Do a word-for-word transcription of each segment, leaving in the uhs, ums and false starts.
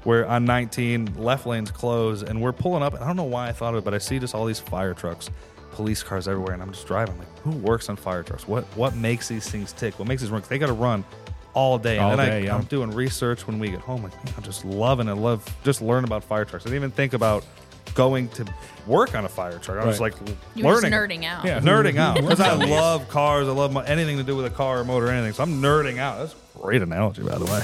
we're on nineteen, left lane's closed, and we're pulling up. I don't know why I thought of it, but I see just all these fire trucks, police cars everywhere, and I'm just driving. I'm like, who works on fire trucks? What what makes these things tick? What makes these run? They got to run all day. All and then day, I, yeah. I'm doing research when we get home. Like, I'm just loving it. Love just learn about fire trucks. I didn't even think about going to work on a fire truck. I was Right. like You were just learning. nerding out. Yeah. Nerding out Who because I works on these? love cars. I love my, anything to do with a car or motor or anything. So I'm nerding out. That's a great analogy, by the way.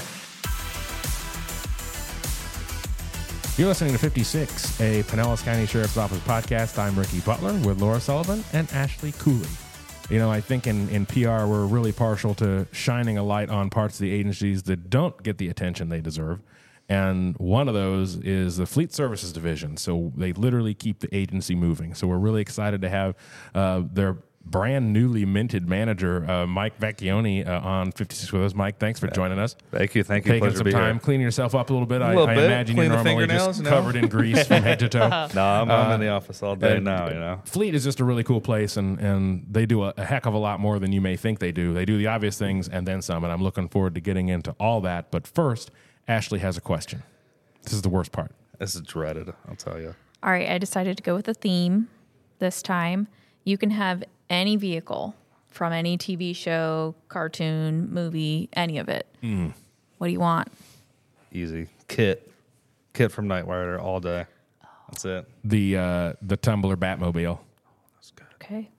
You're listening to fifty-six, a Pinellas County Sheriff's Office podcast. I'm Ricky Butler with Laura Sullivan and Ashley Cooley. You know, I think in, in P R, we're really partial to shining a light on parts of the agencies that don't get the attention they deserve. And one of those is the Fleet Services Division. So they literally keep the agency moving. So we're really excited to have uh, their brand newly minted manager, uh, Mike Vecchione, uh, on fifty-six with us. Mike, thanks for joining us. Thank you. Thank you. Taking Pleasure some to be time, here. cleaning yourself up a little bit. A I, little I bit. imagine Clean you're the normally fingernails, just you know? covered in grease from head to toe. No, I'm, I'm Uh, in the office all day uh, now, you know. Fleet is just a really cool place, and, and they do a, a heck of a lot more than you may think they do. They do the obvious things and then some, and I'm looking forward to getting into all that. But first, Ashley has a question. This is the worst part. This is dreaded, I'll tell you. All right, I decided to go with a theme this time. You can have any vehicle from any T V show, cartoon, movie, any of it. Mm. What do you want? Easy. Kit. Kit from Knight Rider all day. That's it. The uh, the Tumbler Batmobile. That's good. Okay.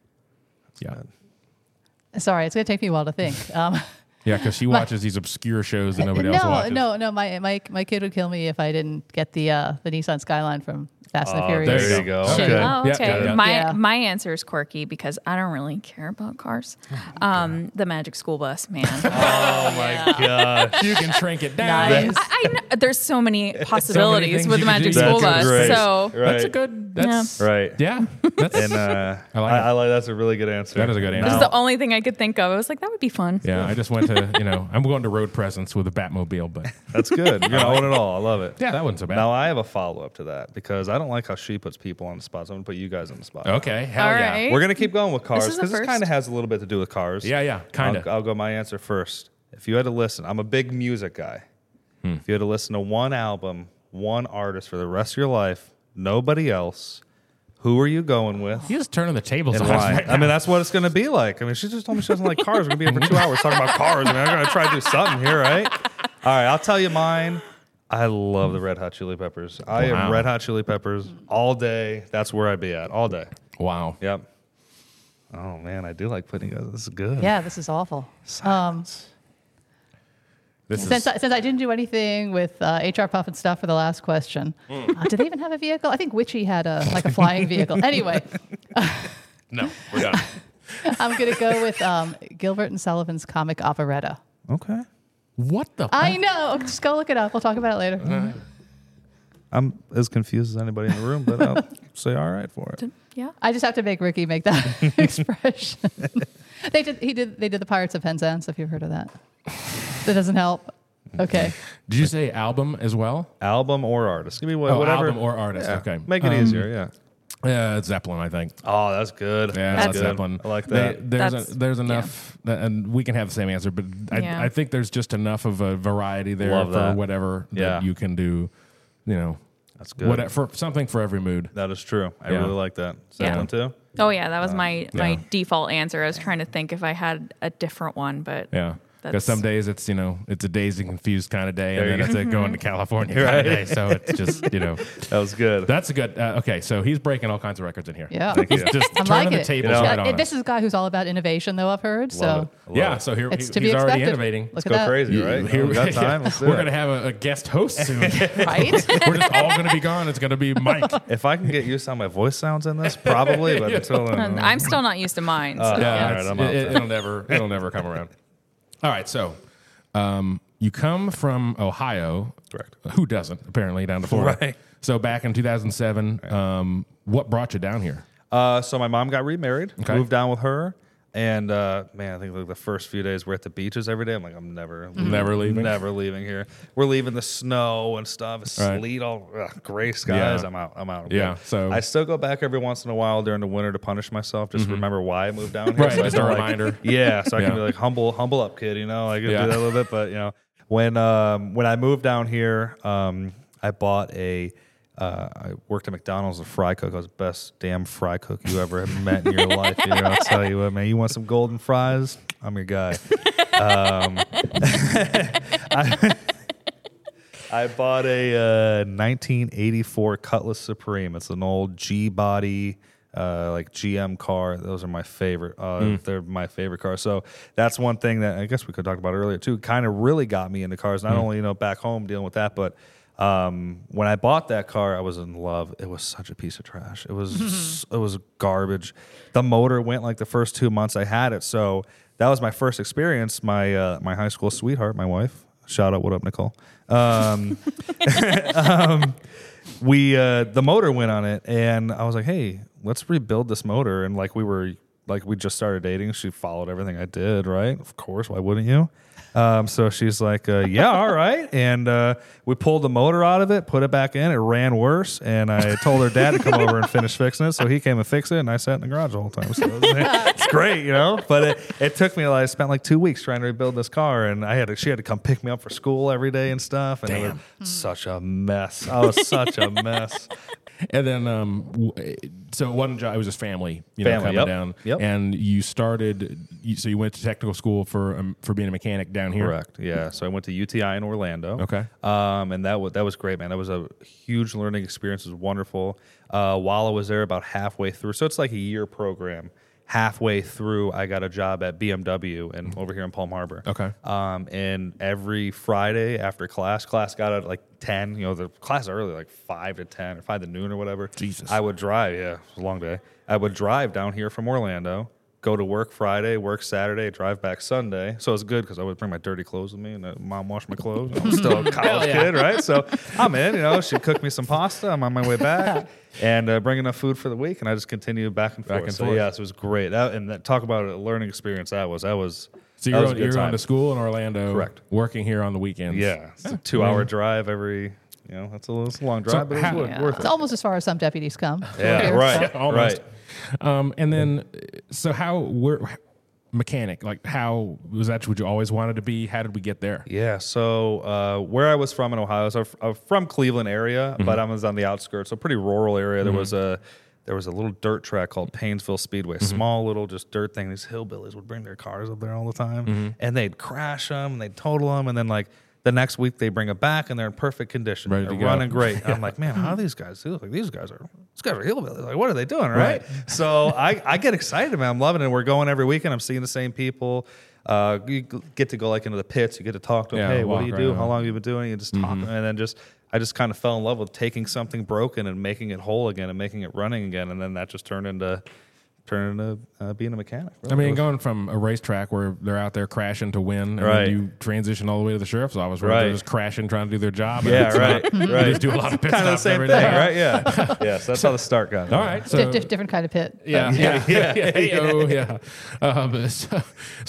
Yeah, Sorry, it's going to take me a while to think. Um, yeah, because she watches these obscure shows that nobody no, else watches. no, no. My, my my kid would kill me if I didn't get the uh, the Nissan Skyline from Fast and the Oh, Furious. there you go. Shit. Okay. Oh, Yeah, okay. yeah, yeah. My Yeah. my answer is quirky because I don't really care about cars. Um, the Magic School Bus, man. Oh, my gosh. You can shrink it down. Nice. I, I know, there's so many possibilities things with you the can Magic do. School That's Bus. great. So Right. That's a good. That's Right. yeah. That's And uh, I I, like like it. I like that's a really good answer. That is a good answer. this is Now- the only thing I could think of. I was like, that would be fun. yeah. I just went to you know I'm going to Road Presence with a Batmobile, but That's good. You're gonna own it all. I love it. yeah, that wasn't so bad. Now I have a follow up to that because I don't like how she puts people on the spot. So I'm gonna put you guys on the spot. Okay, hell All yeah. right. We're gonna keep going with cars This is the because this first. kind of has a little bit to do with cars. Yeah, yeah, kind of. I'll, I'll go my answer first. If you had to listen, I'm a big music guy. Hmm. If you had to listen to one album, one artist for the rest of your life, nobody else, who are you going with? You just turning the tables And on us why? right I mean, now. that's what it's going to be like. I mean, she just told me she doesn't like cars. We're going to be here for two hours talking about cars. I mean, I'm going to try to do something here, right? All right, I'll tell you mine. I love the Red Hot Chili Peppers. I Wow. am Red Hot Chili Peppers all day. That's where I'd be at all day. Wow. Yep. Oh, man, I do like putting you guys. This is good. Yeah, this is awful. Um, This is since I, since I didn't do anything with uh, H R Puff and stuff for the last question, Hmm. uh, do they even have a vehicle? I think Witchy had a like a flying vehicle. Anyway, no. We're done. I'm gonna go with um, Gilbert and Sullivan's comic operetta. Okay. What the? I know. Just go look it up. We'll talk about it later. I'm as confused as anybody in the room, but I'll say all right for it. Yeah. I just have to make Ricky make that expression. they did. He did. They did the Pirates of Penzance. If you've heard of that, that doesn't help. Okay. Did you say album as well? Album or artist. Give me what, Oh, whatever. album or artist. Yeah. Okay. Make it Um, easier, yeah. Yeah, it's Zeppelin, I think. Oh, that's good. Yeah, that's it's good. Zeppelin. I like They- that. there's That's- a, there's enough, that, and we can have the same answer, but I, Yeah. I think there's just enough of a variety there Love for that. whatever that Yeah. you can do. You know, That's good. what, for something for every mood. That is true. I Yeah. really like that. Yeah. Zeppelin too? Oh yeah, that was my my yeah. default answer. I was trying to think if I had a different one, but Yeah. Because That's- some days it's, you know, it's a dazed and confused kind of day, There and you then it's a going to California kind Right. of day. So it's just, you know, That was good. that's a good, uh, okay, so he's breaking all kinds of records in here. Yeah. Thank He's you. just I'm turning like the it. tables You know, right Yeah, on it- this is a guy who's all about innovation, though, I've heard. Love so it. Love Yeah, it. so here it's he- to be he's already expected. innovating. Look Let's at go that. crazy, right? Here we got time. Let's do We're it. going to have a, a guest host soon. Right? We're just all going to be gone. It's going to be Mike. If I can get used to how my voice sounds in this, probably, but until then. And uh, I'm still not used to mine. So. Uh, Yeah, All right, it's- I'm out it, then. it'll never, it'll never come around. All right, so um, you come from Ohio. Correct. Who doesn't? Apparently, down to Florida. Right. So back in two thousand seven, um, what brought you down here? Uh, so my mom got remarried, Okay. moved down with her, and uh, man, I think like the first few days we're at the beaches every day. I'm like, I'm never, leaving, Never leaving? never leaving here. We're leaving the snow and stuff, Right. sleet, all ugh, gray skies. Yeah. I'm out. I'm out. Yeah, so- I still go back every once in a while during the winter to punish myself. Just remember why I moved down here. Right, so I just a don't, like- reminder. yeah, so I Yeah. can be like humble, humble up, kid. You know, I can Yeah. do that a little bit, but you know. when um, when I moved down here, um, I bought a. Uh, I worked at McDonald's as a fry cook. I was the best damn fry cook you ever have met in your life. You know, I'll tell you what, man. You want some golden fries? I'm your guy. Um, I, I bought a uh, nineteen eighty-four Cutlass Supreme. It's an old G-body, uh, like G M car. Those are my favorite. Uh, mm. They're my favorite cars. So that's one thing that I guess we could talk about earlier too. Kind of really got me into cars. Not mm. only you know back home dealing with that, but Um, when I bought that car, I was in love. It was such a piece of trash. It was it was garbage. The motor went like the first two months I had it. So that was my first experience. My uh, my high school sweetheart, my wife. Shout out, what up, Nicole? Um, um, we uh, the motor went on it, and I was like, hey, let's rebuild this motor. And like we were like we just started dating. She followed everything I did, right? Of course, why wouldn't you? Um, so she's like, uh, yeah, all right. And uh, we pulled the motor out of it, put it back in. It ran worse. And I told her dad to come over and finish fixing it. So he came and fixed it. And I sat in the garage the whole time. So it was, it's great, you know. But it, it took me, like, I spent like two weeks trying to rebuild this car. And I had to, she had to come pick me up for school every day and stuff. And Damn. it was such a mess. I was such a mess. And then, um, w- so it wasn't job, it was just family, you know, Family, coming yep, down. yep. And you started, you, so you went to technical school for um, for being a mechanic down here? Correct. Yeah. So I went to U T I in Orlando. Okay. Um, and that was that was great, man. That was a huge learning experience. It was wonderful. Uh, while I was there, about halfway through, so it's like a year program. Halfway through, I got a job at B M W and over here in Palm Harbor. Okay. Um, and every Friday after class, class got at like ten. You know, the class early, like five to ten or five to noon or whatever. Jesus. I would drive. Yeah, it was a long day. I would drive down here from Orlando, go to work Friday, work Saturday, drive back Sunday. So it was good because I would bring my dirty clothes with me and uh, mom washed my clothes. I'm still a college yeah. kid, right? So I'm in, you know, she cooked me some pasta. I'm on my way back and uh, bring enough food for the week. And I just continued back and forth. Back and so forth. yeah, so it was great. That, and that, talk about a learning experience that was. That was So that you're, was a on, good you're time. going to school in Orlando. Correct. Working here on the weekends. Yeah, it's a two-hour drive every, you know, that's a, that's a long drive, but it was how- worth, Yeah. worth It's it. almost as far as some deputies come. Yeah, Here, right, so- Almost. right. Um, and then, so how, where, mechanic, like how, was that what you always wanted to be? How did we get there? Yeah, so uh, where I was from in Ohio, so I'm from Cleveland area, Mm-hmm. but I was on the outskirts, so pretty rural area. There was a there was a little dirt track called Painesville Speedway, Mm-hmm. small little just dirt thing. These hillbillies would bring their cars up there all the time, Mm-hmm. and they'd crash them, and they'd total them, and then like the next week they bring it back, and they're in perfect condition, Ready to they're go. running great. I'm like, man, how do these guys do? Like these guys are these guys are hillbillies. Like what are they doing, right? So I I get excited, man. I'm loving it. We're going every weekend. I'm seeing the same people. Uh, you get to go like into the pits. You get to talk to them. Yeah, Hey, what do walk you do? around. How long have you been doing? You just talk, and then just I just kind of fell in love with taking something broken and making it whole again and making it running again, and then that just turned into turned into uh, being a mechanic. I mean, going from a racetrack where they're out there crashing to win, and Right. then you transition all the way to the sheriff's office where Right. they're just crashing trying to do their job. and yeah, it's right, not- right. They just do a lot of pit kind of the stops same every thing, day. right? Yeah, yeah. So that's how the start got. All right, so Di- di- different kind of pit. yeah, yeah, yeah, yeah, yeah, oh, yeah. Um, so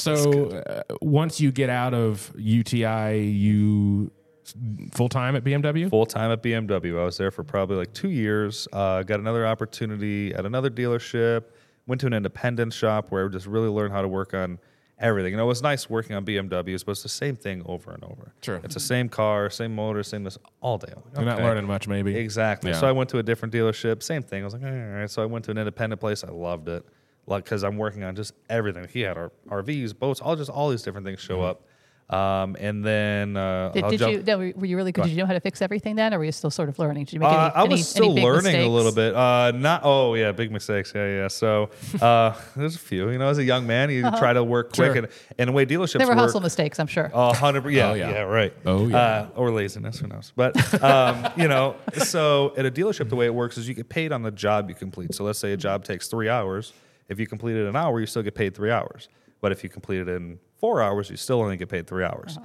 so uh, once you get out of U T I, you full time at B M W. Full time at B M W. I was there for probably like two years. Uh, got another opportunity at another dealership. Went to an independent shop where I just really learned how to work on everything. You know, it was nice working on B M Ws, but it's the same thing over and over. Sure. It's the same car, same motor, same this all day. I'm like, You're not okay. learning much, maybe. Exactly. Yeah. So I went to a different dealership. Same thing. I was like, all right. So I went to an independent place. I loved it, like because I'm working on just everything. He had our R Vs, boats, all just all these different things show Mm-hmm. up. Um, and then uh, Did, I'll did jump- you? No, were you really good? Did you know how to fix everything then, or were you still sort of learning? Did you make Uh, any? I was any, still any big learning mistakes? a little bit. Uh, not oh yeah, big mistakes. Yeah, yeah. So uh, there's a few. You know, as a young man, you try to work quick, Sure. and, and the way dealerships There were work. hustle mistakes, I'm sure. A hundred, yeah, Oh, yeah. yeah, right. Oh, yeah. uh, or laziness, who knows? But um, you know, so at a dealership, the way it works is you get paid on the job you complete. So let's say a job takes three hours. If you complete it in an hour, you still get paid three hours. But if you complete it in four hours, you still only get paid three hours.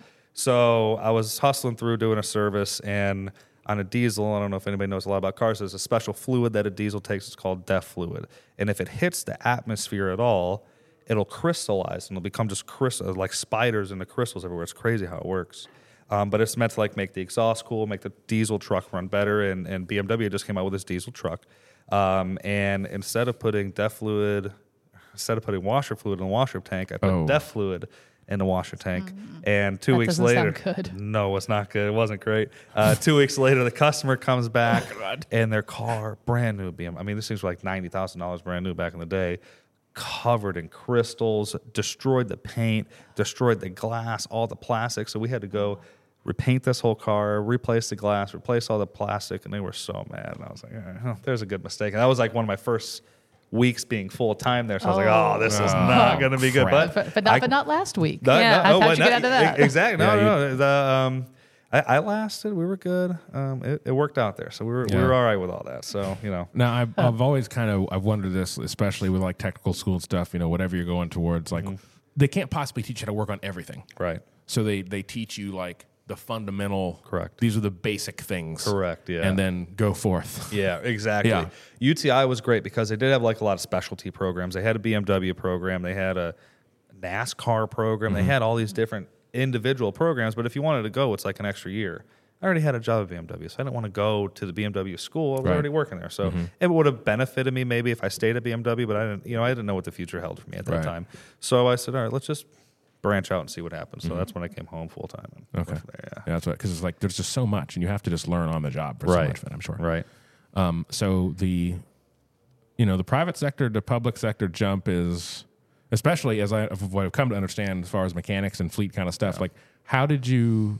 So I was hustling through doing a service, and on a diesel, I don't know if anybody knows a lot about cars, there's a special fluid that a diesel takes. It's called DEF fluid. And if it hits the atmosphere at all, it'll crystallize and it'll become just crystal, like spiders in the crystals everywhere. It's crazy how it works. Um, but it's meant to like make the exhaust cool, make the diesel truck run better. And, and B M W just came out with this diesel truck. Um, and instead of putting DEF fluid, instead of putting washer fluid in the washer tank, I put Oh. DEF fluid in the washer tank. Mm. And two That weeks doesn't later, sound good. no, it's not good. It wasn't great. Uh, two weeks later, the customer comes back and their car, brand new B M W. I mean, this things were like ninety thousand dollars brand new back in the day, covered in crystals, destroyed the paint, destroyed the glass, all the plastic. So we had to go repaint this whole car, replace the glass, replace all the plastic, and they were so mad. And I was like, oh, there's a good mistake. And that was like one of my first weeks being full time there. So I was like, oh, this is Oh, not going to be good. crap. But, But, but, not, I- but not last week. no, Yeah. no, How'd no, you what- get out of that? Exactly. No, Yeah, no, no. The, um, I, I lasted. We were good. Um, it, it worked out there. So we were, we Yeah. were all right with all that. So, you know. Now, I've, I've always kind of I've wondered this, especially with like technical school and stuff. You know, whatever you're going towards, like they can't possibly teach you how to work on everything. Right. So they they teach you like the fundamental. Correct. These are the basic things. Correct, yeah. And then go forth. Yeah, exactly. Yeah. U T I was great because they did have like a lot of specialty programs. They had a B M W program. They had a NASCAR program. Mm-hmm. They had all these different individual programs. But if you wanted to go, it's like an extra year. I already had a job at B M W, so I didn't want to go to the B M W school. I was Right. already working there, so Mm-hmm. it would have benefited me maybe if I stayed at B M W. But I didn't, you know, I didn't know what the future held for me at that Right. time. So I said, all right, let's just branch out and see what happens. So that's when I came home full time. Mm-hmm. Okay. There, yeah. Yeah, that's what because it's like there's just so much, and you have to just learn on the job for so Right. much of it. I'm sure. Right. Um, so the, you know, the private sector to public sector jump is, especially as I of what I've come to understand as far as mechanics and fleet kind of stuff. Like, how did you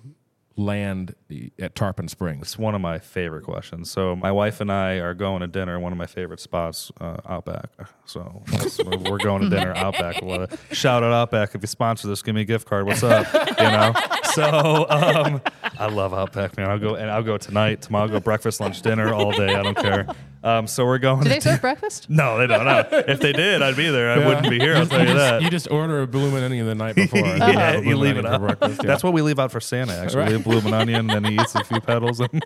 land at Tarpon Springs? It's one of my favorite questions. So my wife and I are going to dinner. One of my favorite spots, uh, Outback. So that's, we're we're going to dinner, Outback. Well, uh, shout out Outback if you sponsor this. Give me a gift card. What's up? You know. So um, I love Outback, man. I'll go and I'll go tonight, tomorrow. I'll go breakfast, lunch, dinner all day. I don't care. Um, so we're going. Do to they serve breakfast? No, they don't. No. If they did, I'd be there. I Yeah. wouldn't be here. I'll tell you just, that. You just order a blooming onion the night before. and Yeah, have a you bloomin' leave it onion for out. breakfast, yeah. That's what we leave out for Santa. Actually, Right. we leave blooming onion, then he eats a few petals. And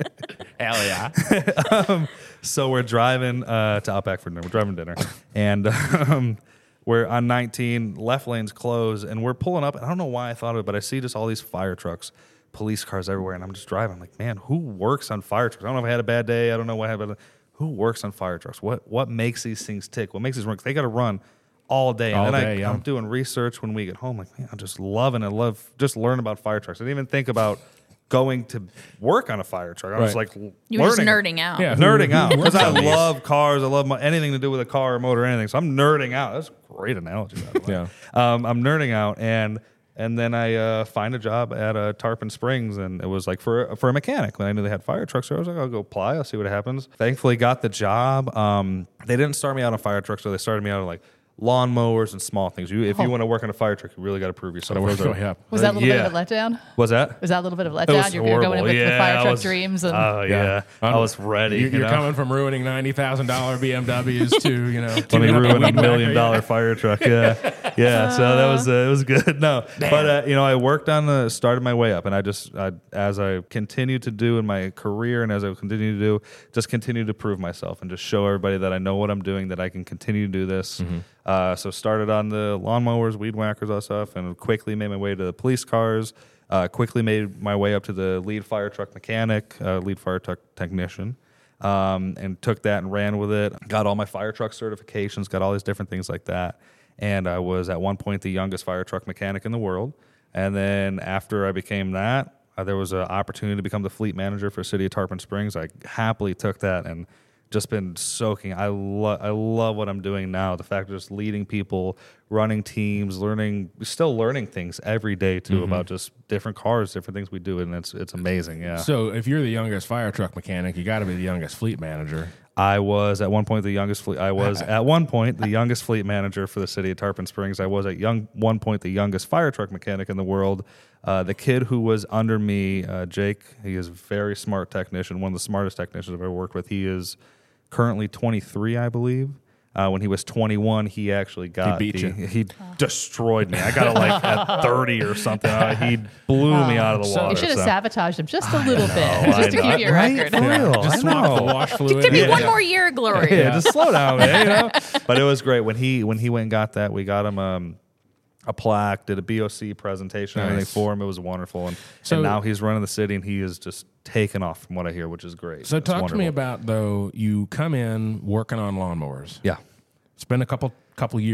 Hell yeah. um, so we're driving uh, to Outback for dinner. We're driving dinner, and um, we're on nineteen. Left lane's closed, and we're pulling up. And I don't know why I thought of it, but I see just all these fire trucks, police cars everywhere, and I'm just driving. I'm like, man, who works on fire trucks? I don't know if I had a bad day. I don't know what happened. Who works on fire trucks? What what makes these things tick? What makes these run? 'Cause they got to run all day. And All then day, I, yeah. I'm doing research when we get home. Like, man, I'm just loving it. I love just learning about fire trucks. I didn't even think about going to work on a fire truck. I was Right. like, l- You were just learning. nerding out. Yeah. Nerding Who- who out because works I on these? love cars. I love my, anything to do with a car or motor or anything. So I'm nerding out. That's a great analogy. By the way. Yeah. Um, I'm nerding out, and and then I uh, find a job at uh, Tarpon Springs, and it was like for for a mechanic. When I knew they had fire trucks, so I was like, I'll go apply. I'll see what happens. Thankfully, got the job. Um, they didn't start me out on fire trucks, so they started me out on like lawnmowers and small things. You, if you Oh. want to work on a fire truck, you really got to prove yourself. Gotta Those work are- your way up. Was that a little Yeah. bit of a letdown? Was that? Was that a little bit of a It letdown? was You're, you're going in horrible. with yeah, the fire I truck was- dreams. And Oh yeah, I was ready. You, you you're know? coming from ruining ninety thousand dollar B M Ws to you know. Let me tuning up ruin a weed million whacker. dollar fire truck. Yeah, yeah. So that was uh, it was good. No, but uh, you know, I worked on the started my way up, and I just I, as I continued to do in my career, and as I continue to do, just continue to prove myself and just show everybody that I know what I'm doing, that I can continue to do this. Mm-hmm. Uh, so started on the lawnmowers, weed whackers, all that stuff, and quickly made my way to the police cars. Uh, quickly made my way up to the lead fire truck mechanic, uh, lead fire truck technician. Um, and took that and ran with it. Got all my fire truck certifications, got all these different things like that. And I was at one point the youngest fire truck mechanic in the world. And then after I became that, uh, there was an opportunity to become the fleet manager for City of Tarpon Springs. I happily took that and just been soaking. I love I love what I'm doing now. The fact of just leading people, running teams, learning, still learning things every day too Mm-hmm. about just different cars, different things we do, and it's it's amazing. Yeah. So if you're the youngest fire truck mechanic, you got to be the youngest fleet manager. I was at one point the youngest fleet. I was at one point the youngest fleet manager for the City of Tarpon Springs. I was at young one point the youngest fire truck mechanic in the world. Uh, the kid who was under me, uh, Jake, he is a very smart technician, one of the smartest technicians I've ever worked with. He is currently twenty-three, I believe. Uh, when he was twenty-one, he actually got He beat the, you. He destroyed me. I got it like at thirty or something. Uh, he blew me out of the So- water. you should have so. sabotaged him just a little bit, I just to know. keep your Right? record. For real. I Just swap know. the wash fluid. Give me Yeah. one more year of glory. Yeah, just slow down, man. You know? But it was great when he when he went and got that. We got him um, a plaque, did a B O C presentation, and everything Nice. for him. It was wonderful, and, So- and now he's running the city, and he is just taking off from what I hear, which is great. So It's talk to me wonderful. about though. You come in working on lawnmowers. yeah. It's been a couple couple years.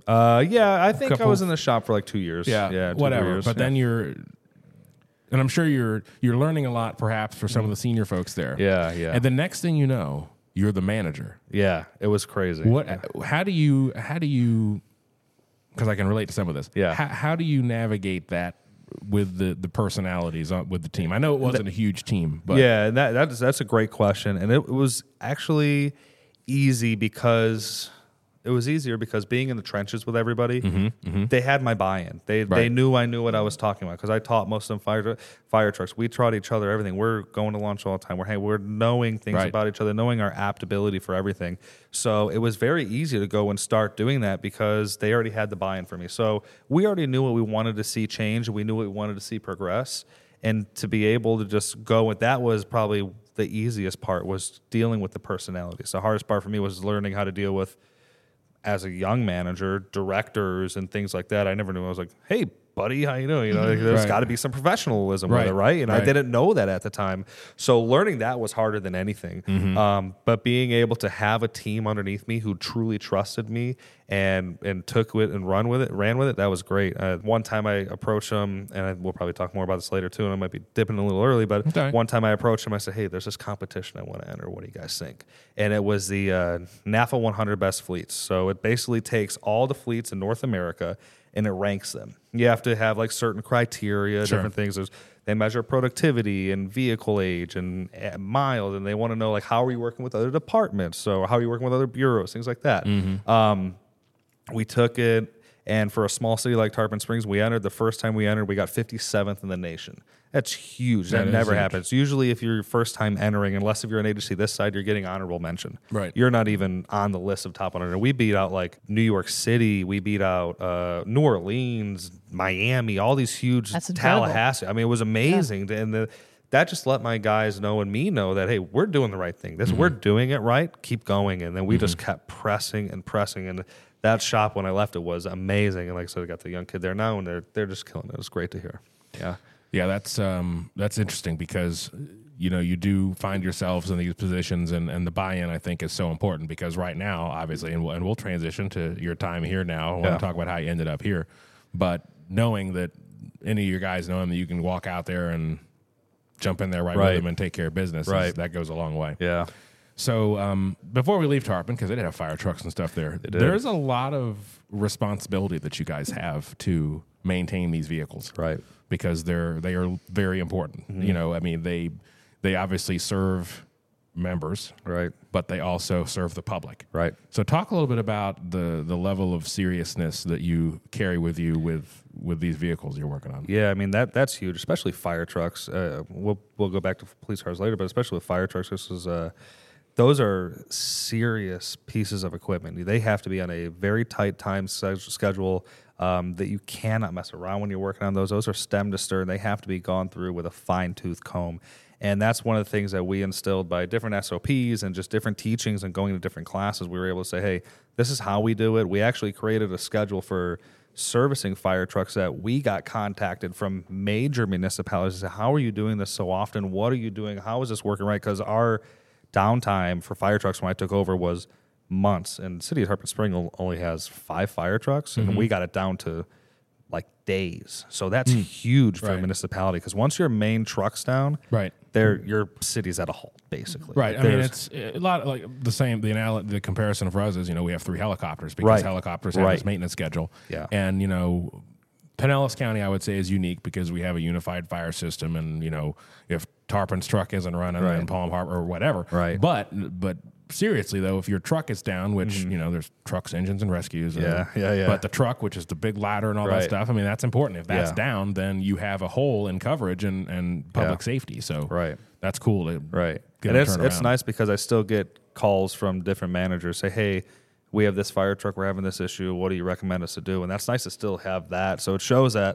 Uh, yeah, I think I Couple- was in the shop for like two years. Yeah, yeah, two, three whatever. years, But yeah. then you're, and I'm sure you're you're learning a lot, perhaps, for some of the senior folks there. Yeah, yeah. And the next thing you know, you're the manager. yeah, it was crazy. What? How do you? How do you? Because I can relate to some of this. Yeah. How, how do you navigate that with the the personalities on, with the team? I know it wasn't a huge team, but yeah, and that that's that's a great question, and it was actually easy because it was easier because being in the trenches with everybody, they had my buy-in. They they Right. knew I knew what I was talking about because I taught most of them fire fire trucks. We taught each other everything. We're going to lunch all the time. We're hey, we're knowing things Right. about each other, knowing our aptability for everything. So it was very easy to go and start doing that because they already had the buy-in for me. So we already knew what we wanted to see change. We knew what we wanted to see progress. And to be able to just go with that was probably the easiest part was dealing with the personalities. The hardest part for me was learning how to deal with, as a young manager, directors and things like that. I never knew. I was like, hey, buddy, how you doing? You know, like, there's Right. got to be some professionalism Right. with it, right? And I Right. didn't know that at the time. So learning that was harder than anything. Mm-hmm. Um, but being able to have a team underneath me who truly trusted me and and took it and run with it, ran with it, that was great. Uh, one time I approached them, and I, we'll probably talk more about this later too, and I might be dipping a little early, but Okay. one time I approached them, I said, hey, there's this competition I want to enter. What do you guys think? And it was the uh, NAFA one hundred Best Fleets. So it basically takes all the fleets in North America and it ranks them. You have to have like certain criteria, Sure. different things. There's, they measure productivity and vehicle age and uh, miles, and they want to know like how are you working with other departments, so how are you working with other bureaus, things like that. Um, we took it, and for a small city like Tarpon Springs, we entered. The first time we entered, we got fifty-seventh in the nation. That's huge. That, That is never huge. happens. Usually, if you're your first time entering, unless if you're an agency this side, you're getting honorable mention. Right. You're not even on the list of top one hundred. We beat out like New York City. We beat out uh, New Orleans, Miami, all these huge That's incredible. Tallahassee. I mean, it was amazing. And the, that just let my guys know and me know that, hey, we're doing the right thing. This We're doing it right. Keep going. And then we just kept pressing and pressing. And that shop, when I left it, was amazing. And like I said, I got the young kid there now, and they're they're just killing it. It was great to hear. Yeah. Yeah, that's um, that's interesting because you know you do find yourselves in these positions, and, and the buy-in I think is so important because right now, obviously, and we'll, and we'll transition to your time here now. I want Yeah. to talk about how you ended up here, but knowing that any of your guys knowing that you can walk out there and jump in there right, Right. with them and take care of business, is- Right. that goes a long way. Yeah. So um, before we leave Tarpon, because they did have fire trucks and stuff there, did. there's a lot of responsibility that you guys have to maintain these vehicles, Right. Because they're they are very important. Mm-hmm. You know, I mean they they obviously serve members, Right. but they also serve the public. Right. So talk a little bit about the the level of seriousness that you carry with you with with these vehicles you're working on. Yeah, I mean that that's huge, especially fire trucks. Uh, we'll we'll go back to police cars later, but especially with fire trucks, this is uh, those are serious pieces of equipment. They have to be on a very tight time se- schedule um, that you cannot mess around when you're working on those. Those are stem to stern. They have to be gone through with a fine tooth comb. And that's one of the things that we instilled by different S O Ps and just different teachings and going to different classes. We were able to say, hey, this is how we do it. We actually created a schedule for servicing fire trucks that we got contacted from major municipalities. Say, how are you doing this so often? What are you doing? How is this working right? Because our downtime for fire trucks when I took over was months. And the city of Tarpon Spring only has five fire trucks, and we got it down to like days. So that's huge for a Right. municipality because once your main truck's down, Right. there your city's at a halt basically. Right. I Like, mean, there's- it's a lot like the same. The anal- the comparison for us is, you know, we have three helicopters because Right. helicopters have Right. this maintenance schedule. Yeah. And you know, Pinellas County, I would say, is unique because we have a unified fire system, and you know, if Tarpon's truck isn't running, Right. then Palm Harbor or whatever. Right. But but seriously though, if your truck is down, which you know, there's trucks, engines, and rescues. and- Yeah, yeah, yeah. But the truck, which is the big ladder and all that Right. stuff, I mean, that's important. If that's Yeah. down, then you have a hole in coverage and and public Yeah. safety. So Right. that's cool. To Right. get And a it's it's turnaround. nice because I still get calls from different managers say, hey, we have this fire truck, we're having this issue. What do you recommend us to do? And that's nice to still have that. So it shows that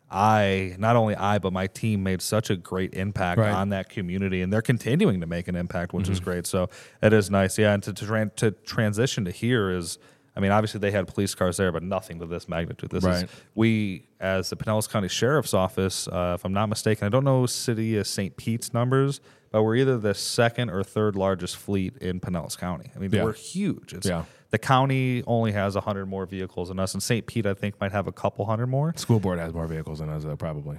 I, not only I, but my team made such a great impact Right. on that community, and they're continuing to make an impact, which is great. So it is nice. Yeah. And to, to, tran- to transition to here is, I mean, obviously they had police cars there, but nothing to this magnitude. This Right. is we, as the Pinellas County Sheriff's Office, uh, if I'm not mistaken, I don't know City of Saint Pete's numbers, but we're either the second or third largest fleet in Pinellas County. I mean, Yeah. we're huge. It's, Yeah. The county only has one hundred more vehicles than us, and Saint Pete, I think, might have a couple hundred more. School board has more vehicles than us, though, probably.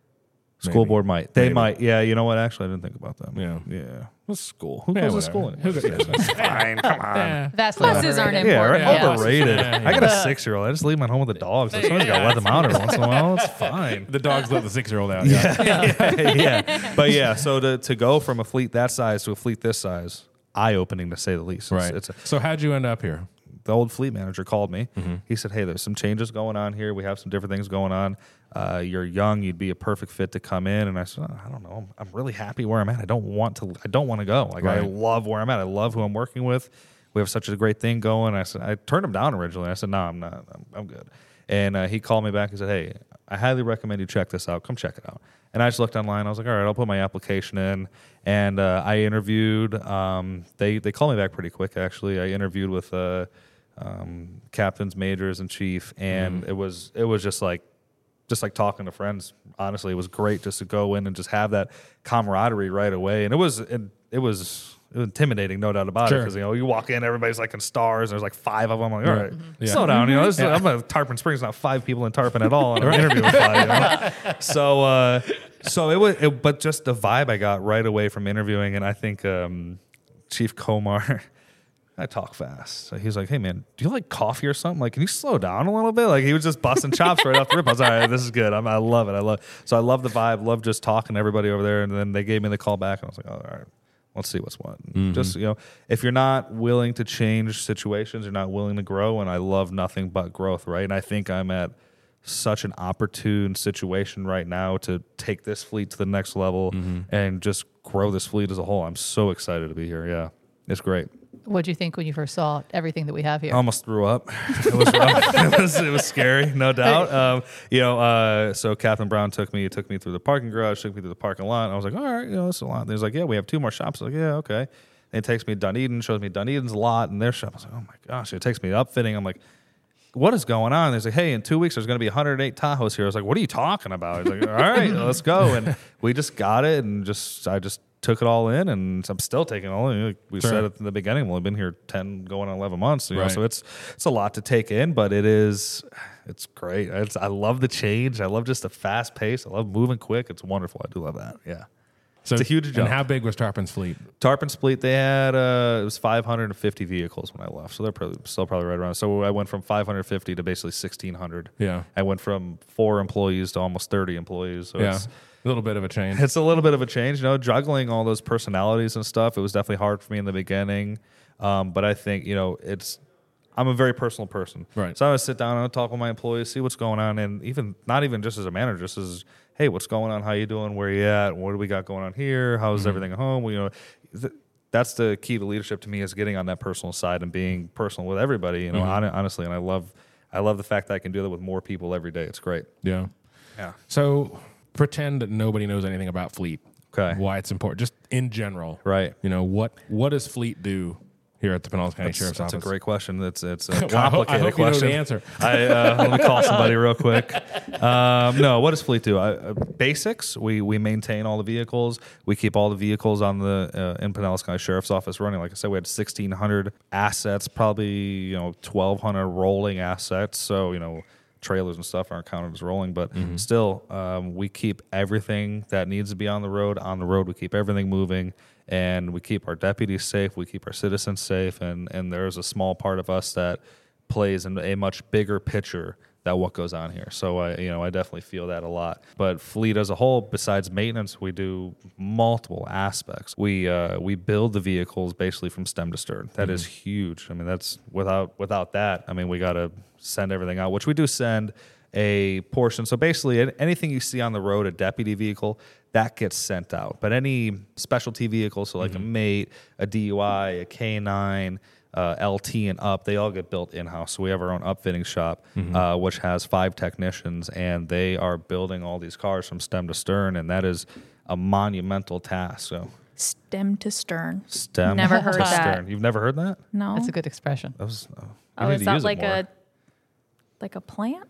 School Maybe. board might. They Maybe. might. Yeah, you know what? Actually, I didn't think about that. Yeah. Yeah. What's school? Who Yeah, goes to whatever. school anymore? Who goes- Fine. Come on. Yeah. Vastly Buses aren't overrated. Yeah, right? important. Yeah. Overrated. Yeah, yeah. I got a six-year-old. I just leave them at home with the dogs. So somebody's got to let them out every once in a while. It's fine. The dogs let the six-year-old out. Yeah. yeah, yeah. But yeah, so to, to go from a fleet that size to a fleet this size, eye-opening to say the least. It's, Right. It's a, So how'd you end up here? the old fleet manager called me. Mm-hmm. He said, "Hey, there's some changes going on here. We have some different things going on. Uh, you're young. You'd be a perfect fit to come in." And I said, oh, "I don't know. I'm, I'm really happy where I'm at. I don't want to. I don't want to go. Like I Right. love where I'm at. I love who I'm working with. We have such a great thing going." I said, I turned him down originally. I said, "No, I'm not. I'm, I'm good." And uh, he called me back and said, "Hey, I highly recommend you check this out. Come check it out." And I just looked online. I was like, "All right, I'll put my application in." And uh, I interviewed. Um, they they called me back pretty quick. Actually, I interviewed with. Uh, Um, captains, majors, and chief, and it was it was just like just like talking to friends. Honestly, it was great just to go in and just have that camaraderie right away, and it was it, it was intimidating, no doubt about it. Sure. Because you know you walk in, everybody's like in stars, and there's like five of them. I'm like, all Right. right, Yeah. slow down. You know, this is, I'm at Tarpon Springs, not five people in Tarpon at all, and I'm interviewing five. You know? So uh, so it was, it, but just the vibe I got right away from interviewing, and I think um, Chief Komar. I talk fast. So he's like, "Hey man, do you like coffee or something? Like, can you slow down a little bit?" Like he was just busting chops right off the rip. I was like, "All right, this is good. I'm, I love it. I love." So I love the vibe. Love just talking to everybody over there. And then they gave me the call back, and I was like, "Oh, all right, let's see what's what." Mm-hmm. Just you know, if you're not willing to change situations, you're not willing to grow. And I love nothing but growth, right? And I think I'm at such an opportune situation right now to take this fleet to the next level Mm-hmm. and just grow this fleet as a whole. I'm so excited to be here. Yeah, it's great. What do you think when you first saw everything that we have here? I almost threw up. It was rough. it was it was scary, no doubt. Um, you know, uh, so Captain Brown took me took me through the parking garage, took me through the parking lot. And I was like, all right, you know, it's a lot. And he's like, yeah, we have two more shops. I was like, yeah, okay. And he takes me to Dunedin, shows me Dunedin's lot and their shop. I was like, oh my gosh. It takes me to upfitting. I'm like, what is going on? He's like, hey, in two weeks there's going to be one hundred eight Tahoes here. I was like, what are you talking about? He's like, all right, let's go. And we just got it, and just I just took it all in, and I'm still taking it all in. Like we Sure. said at the beginning, well, I've been here ten, going on eleven months. You know, Right. so it's it's a lot to take in, but it is it's great. It's, I love the change. I love just the fast pace. I love moving quick. It's wonderful. I do love that. Yeah. So It's a huge And jump. how big was Tarpon's fleet? Tarpon Split, they had uh, it was five hundred fifty vehicles when I left, so they're probably, still probably right around. So I went from five hundred fifty to basically sixteen hundred. Yeah. I went from four employees to almost thirty employees. So Yeah. it's, A little bit of a change. it's a little bit of a change, you know, juggling all those personalities and stuff. It was definitely hard for me in the beginning, um, but I think you know it's. I'm a very personal person, Right. So I would sit down and I'd talk with my employees, see what's going on, and even not even just as a manager, just as hey, what's going on? How you doing? Where you at? What do we got going on here? How's everything at home? Well, you know, th- that's the key to leadership to me, is getting on that personal side and being personal with everybody. You know, hon- honestly, and I love, I love the fact that I can do that with more people every day. It's great. Yeah. Yeah. So pretend that nobody knows anything about fleet. Okay. Why it's important, just in general. Right. You know, what what does fleet do here at the Pinellas County That's, Sheriff's that's Office? a great question. It's it's a Well, I hope- complicated I hope you know question. the answer. I, uh, let me call somebody real quick. Um, no, what does fleet do? I, uh, basics. We we maintain all the vehicles. We keep all the vehicles on the uh, in Pinellas County Sheriff's Office running. Like I said, we had sixteen hundred assets, probably you know twelve hundred rolling assets. So you know. Trailers and stuff aren't counted as rolling, but still, um, we keep everything that needs to be on the road on the road. We keep everything moving, and we keep our deputies safe. We keep our citizens safe, and and there's a small part of us that plays in a much bigger picture that what goes on here. So I, you know, I definitely feel that a lot. But fleet as a whole, besides maintenance, we do multiple aspects. We uh, we build the vehicles basically from stem to stern. That is huge. I mean, that's without without that. I mean, we got to send everything out, which we do send a portion. So basically, an- anything you see on the road, a deputy vehicle, that gets sent out. But any specialty vehicle, so like a mate, a D U I, a K nine. Uh, L T and up, they all get built in-house. So we have our own upfitting shop, uh, which has five technicians, and they are building all these cars from stem to stern, and that is a monumental task. So Stem to stern. stem Never heard to that. stern. You've never heard that? No. That's a good expression. That was, uh, Oh, need is to that use it like more. a like a plant?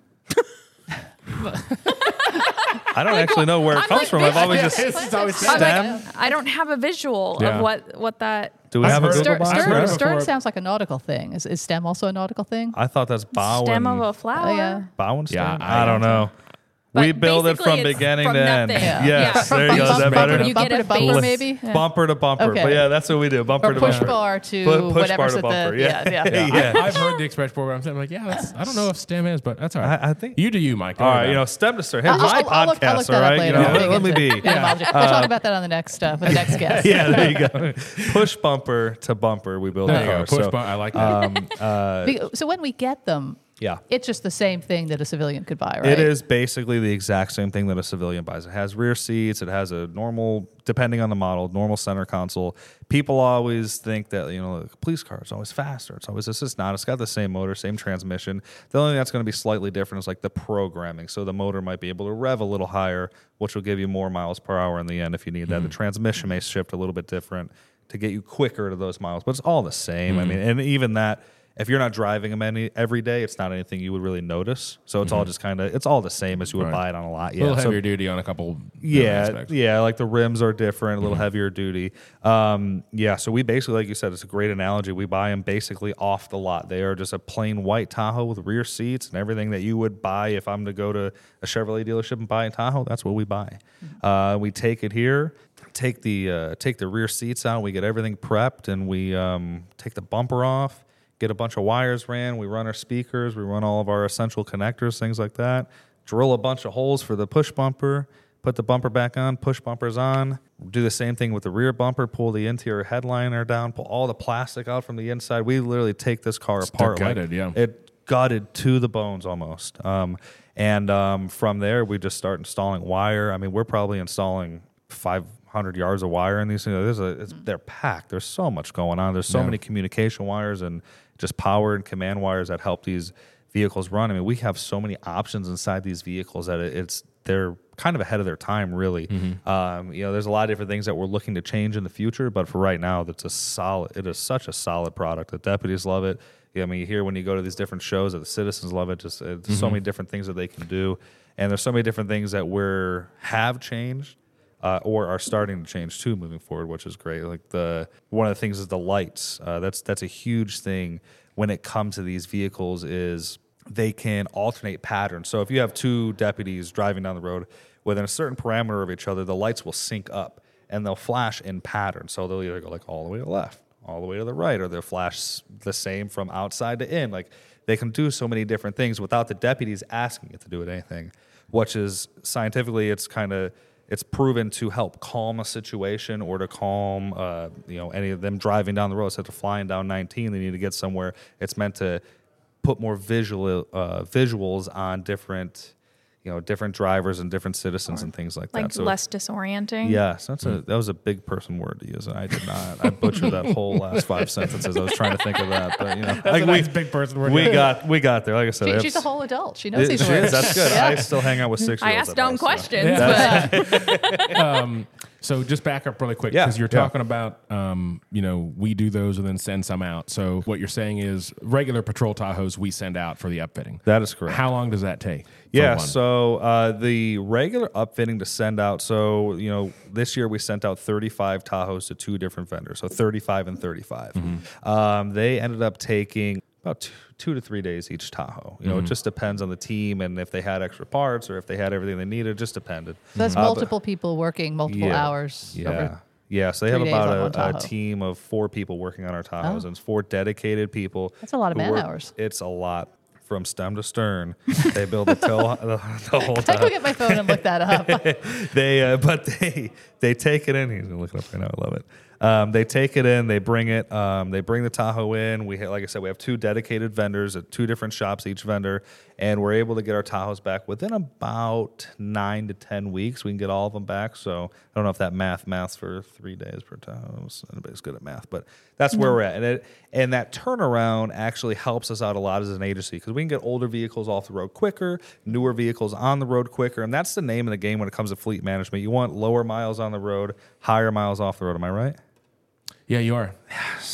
I don't actually know where it I'm comes like, from. I've always Yes, just it's always I'm stem. like, I don't have a visual Yeah. of what what that. Do we I've have a heard- Google Stern, box? I've stern, heard it stern before. sounds like a nautical thing. Is, is stem also a nautical thing? I thought that's bow Stem and of a flower. Oh, yeah. bow and Yeah, stem. I- I don't know. But We build it basically from it's beginning from to end. nothing. Yeah. Yes, Yeah. there you go. Is that Bumper- better? You bumper get to a bumper, base. maybe? Yeah. Bumper to bumper. Okay. But yeah, that's what we do. Bumper Or to push bumper. bar to Pu- push whatever's bar to at bumper. the Yeah. yeah yeah. Yeah. I, I've heard the expression before, but I'm like, yeah, that's, I don't know if stem is, but that's all right. I- I think- you do you, Mike. Don't All worry right, you about know, it. stem to stern. Hey, I'll, my I'll, I'll, look, I'll look podcast, that all up right? later. You know, We'll dig let me into be. etymology. We'll talk about that on the next uh, for the next guest. Yeah, there you go. Push bumper to bumper. We build There the you go. car. Push So, button. I like that. um, uh, Be- So when we get them, yeah. it's just the same thing that a civilian could buy, right? It is basically the exact same thing that a civilian buys. It has rear seats. It has a normal, depending on the model, normal center console. People always think that, you know, the police car is always faster. It's always this. It's not. It's got the same motor, same transmission. The only thing that's going to be slightly different is like the programming. So the motor might be able to rev a little higher, which will give you more miles per hour in the end if you need that. The transmission may shift a little bit different to get you quicker to those miles, but it's all the same. I mean, and even that, if you're not driving them any every day, it's not anything you would really notice. So it's all just kind of, it's all the same as you would Right. buy it on a lot. a Yeah. little So- heavier duty on a couple. you know, yeah, aspects. yeah, like the rims are different, a little heavier duty. Um, yeah, so we basically, like you said, it's a great analogy. We buy them basically off the lot. They are just a plain white Tahoe with rear seats and everything that you would buy if I'm to go to a Chevrolet dealership and buy a Tahoe. That's what we buy. Uh, we take it here, take the uh, take the rear seats out. We get everything prepped, and we um, take the bumper off. Get a bunch of wires ran. We run our speakers. We run all of our essential connectors, things like that. Drill a bunch of holes for the push bumper. Put the bumper back on. Push bumpers on. Do the same thing with the rear bumper. Pull the interior headliner down. Pull all the plastic out from the inside. We literally take this car It's apart. gutted, yeah. It gutted to the bones almost. Um, and um, from there, we just start installing wire. I mean, we're probably installing five hundred yards of wire in these things. There's a, it's, they're packed. There's so much going on. There's so Yeah. many communication wires and just power and command wires that help these vehicles run. I mean, we have so many options inside these vehicles that it, it's they're kind of ahead of their time, really. Um, you know, there's a lot of different things that we're looking to change in the future, but for right now, that's a solid. It is such a solid product. The deputies love it. Yeah, I mean, you hear when you go to these different shows that the citizens love it. Just uh, there's so many different things that they can do, and there's so many different things that we're have changed. Uh, or are starting to change too moving forward, which is great. Like the one of the things is the lights. Uh, that's that's a huge thing when it comes to these vehicles is they can alternate patterns. So if you have two deputies driving down the road within a certain parameter of each other, the lights will sync up and they'll flash in pattern. So they'll either go like all the way to the left, all the way to the right, or they'll flash the same from outside to in. Like they can do so many different things without the deputies asking it to do anything, which is scientifically it's kind of it's proven to help calm a situation or to calm, uh, you know, any of them driving down the road. Instead of flying down nineteen, they need to get somewhere. It's meant to put more visual uh, visuals on different, you know, different drivers and different citizens and things like, Like that. So less disorienting. yes, that's a that was a big person word to use, and I did not. I butchered that whole last five sentences. I was trying to think of that, but you know, That's like a we, nice big person word. we got we got there. Like I said, She, it's- she's a whole adult. She knows it- these she words. is. That's good. Yeah. I still hang out with six. I asked dumb questions, Yeah. but um, so just back up really quick Yeah, because you're yeah. talking about, um, you know, we do those and then send some out. So what you're saying is regular patrol Tahoes we send out for the upfitting. That is correct. How long does that take? for Yeah, one? so uh, the regular upfitting to send out, so, you know, this year we sent out thirty-five Tahoes to two different vendors, so thirty-five and thirty-five. Um, they ended up taking about two, two to three days each Tahoe. You know, it just depends on the team and if they had extra parts or if they had everything they needed, it just depended. That's Uh, but- multiple people working multiple Yeah. hours. Yeah. Over. Yeah, so they three have days on one about a, a Tahoe. team of four people working on our Tahoes, Oh. and it's four dedicated people. That's a lot of who man work- hours. It's a lot. From stem to stern, they build the tail the, the whole I time. go get my phone and look that up. they uh, but they they take it in. He's gonna look it up right now. I love it. Um, they take it in. They bring it. Um, they bring the Tahoe in. We ha- like I said, we have two dedicated vendors at two different shops, each vendor, and we're able to get our Tahoes back within about nine to ten weeks. We can get all of them back. So I don't know if that math maths for three days per Tahoe. Anybody's good at math, but that's where we're at. And it, and that turnaround actually helps us out a lot as an agency because we can get older vehicles off the road quicker, newer vehicles on the road quicker, and that's the name of the game when it comes to fleet management. You want lower miles on the road, higher miles off the road. Am I right? yeah, you are. That's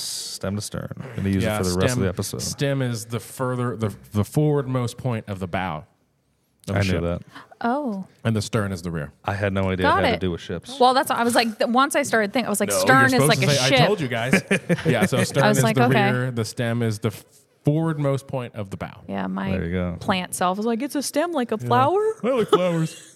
stem to stern. Going to use Yeah, it for the stem, rest of the episode. Stem is the further the the forwardmost point of the bow. Of I a knew ship. that. Oh. And the stern is the rear. I had no idea Got it had it. to do with ships. Well, that's I was like th- once I started thinking I was like stern you're is like supposed a to say, ship. I told you guys. Yeah, so stern I was is like, the okay. rear. The stem is the forwardmost point of the bow. Yeah, my There you go. plant self was like, it's a stem like a flower. I like flowers.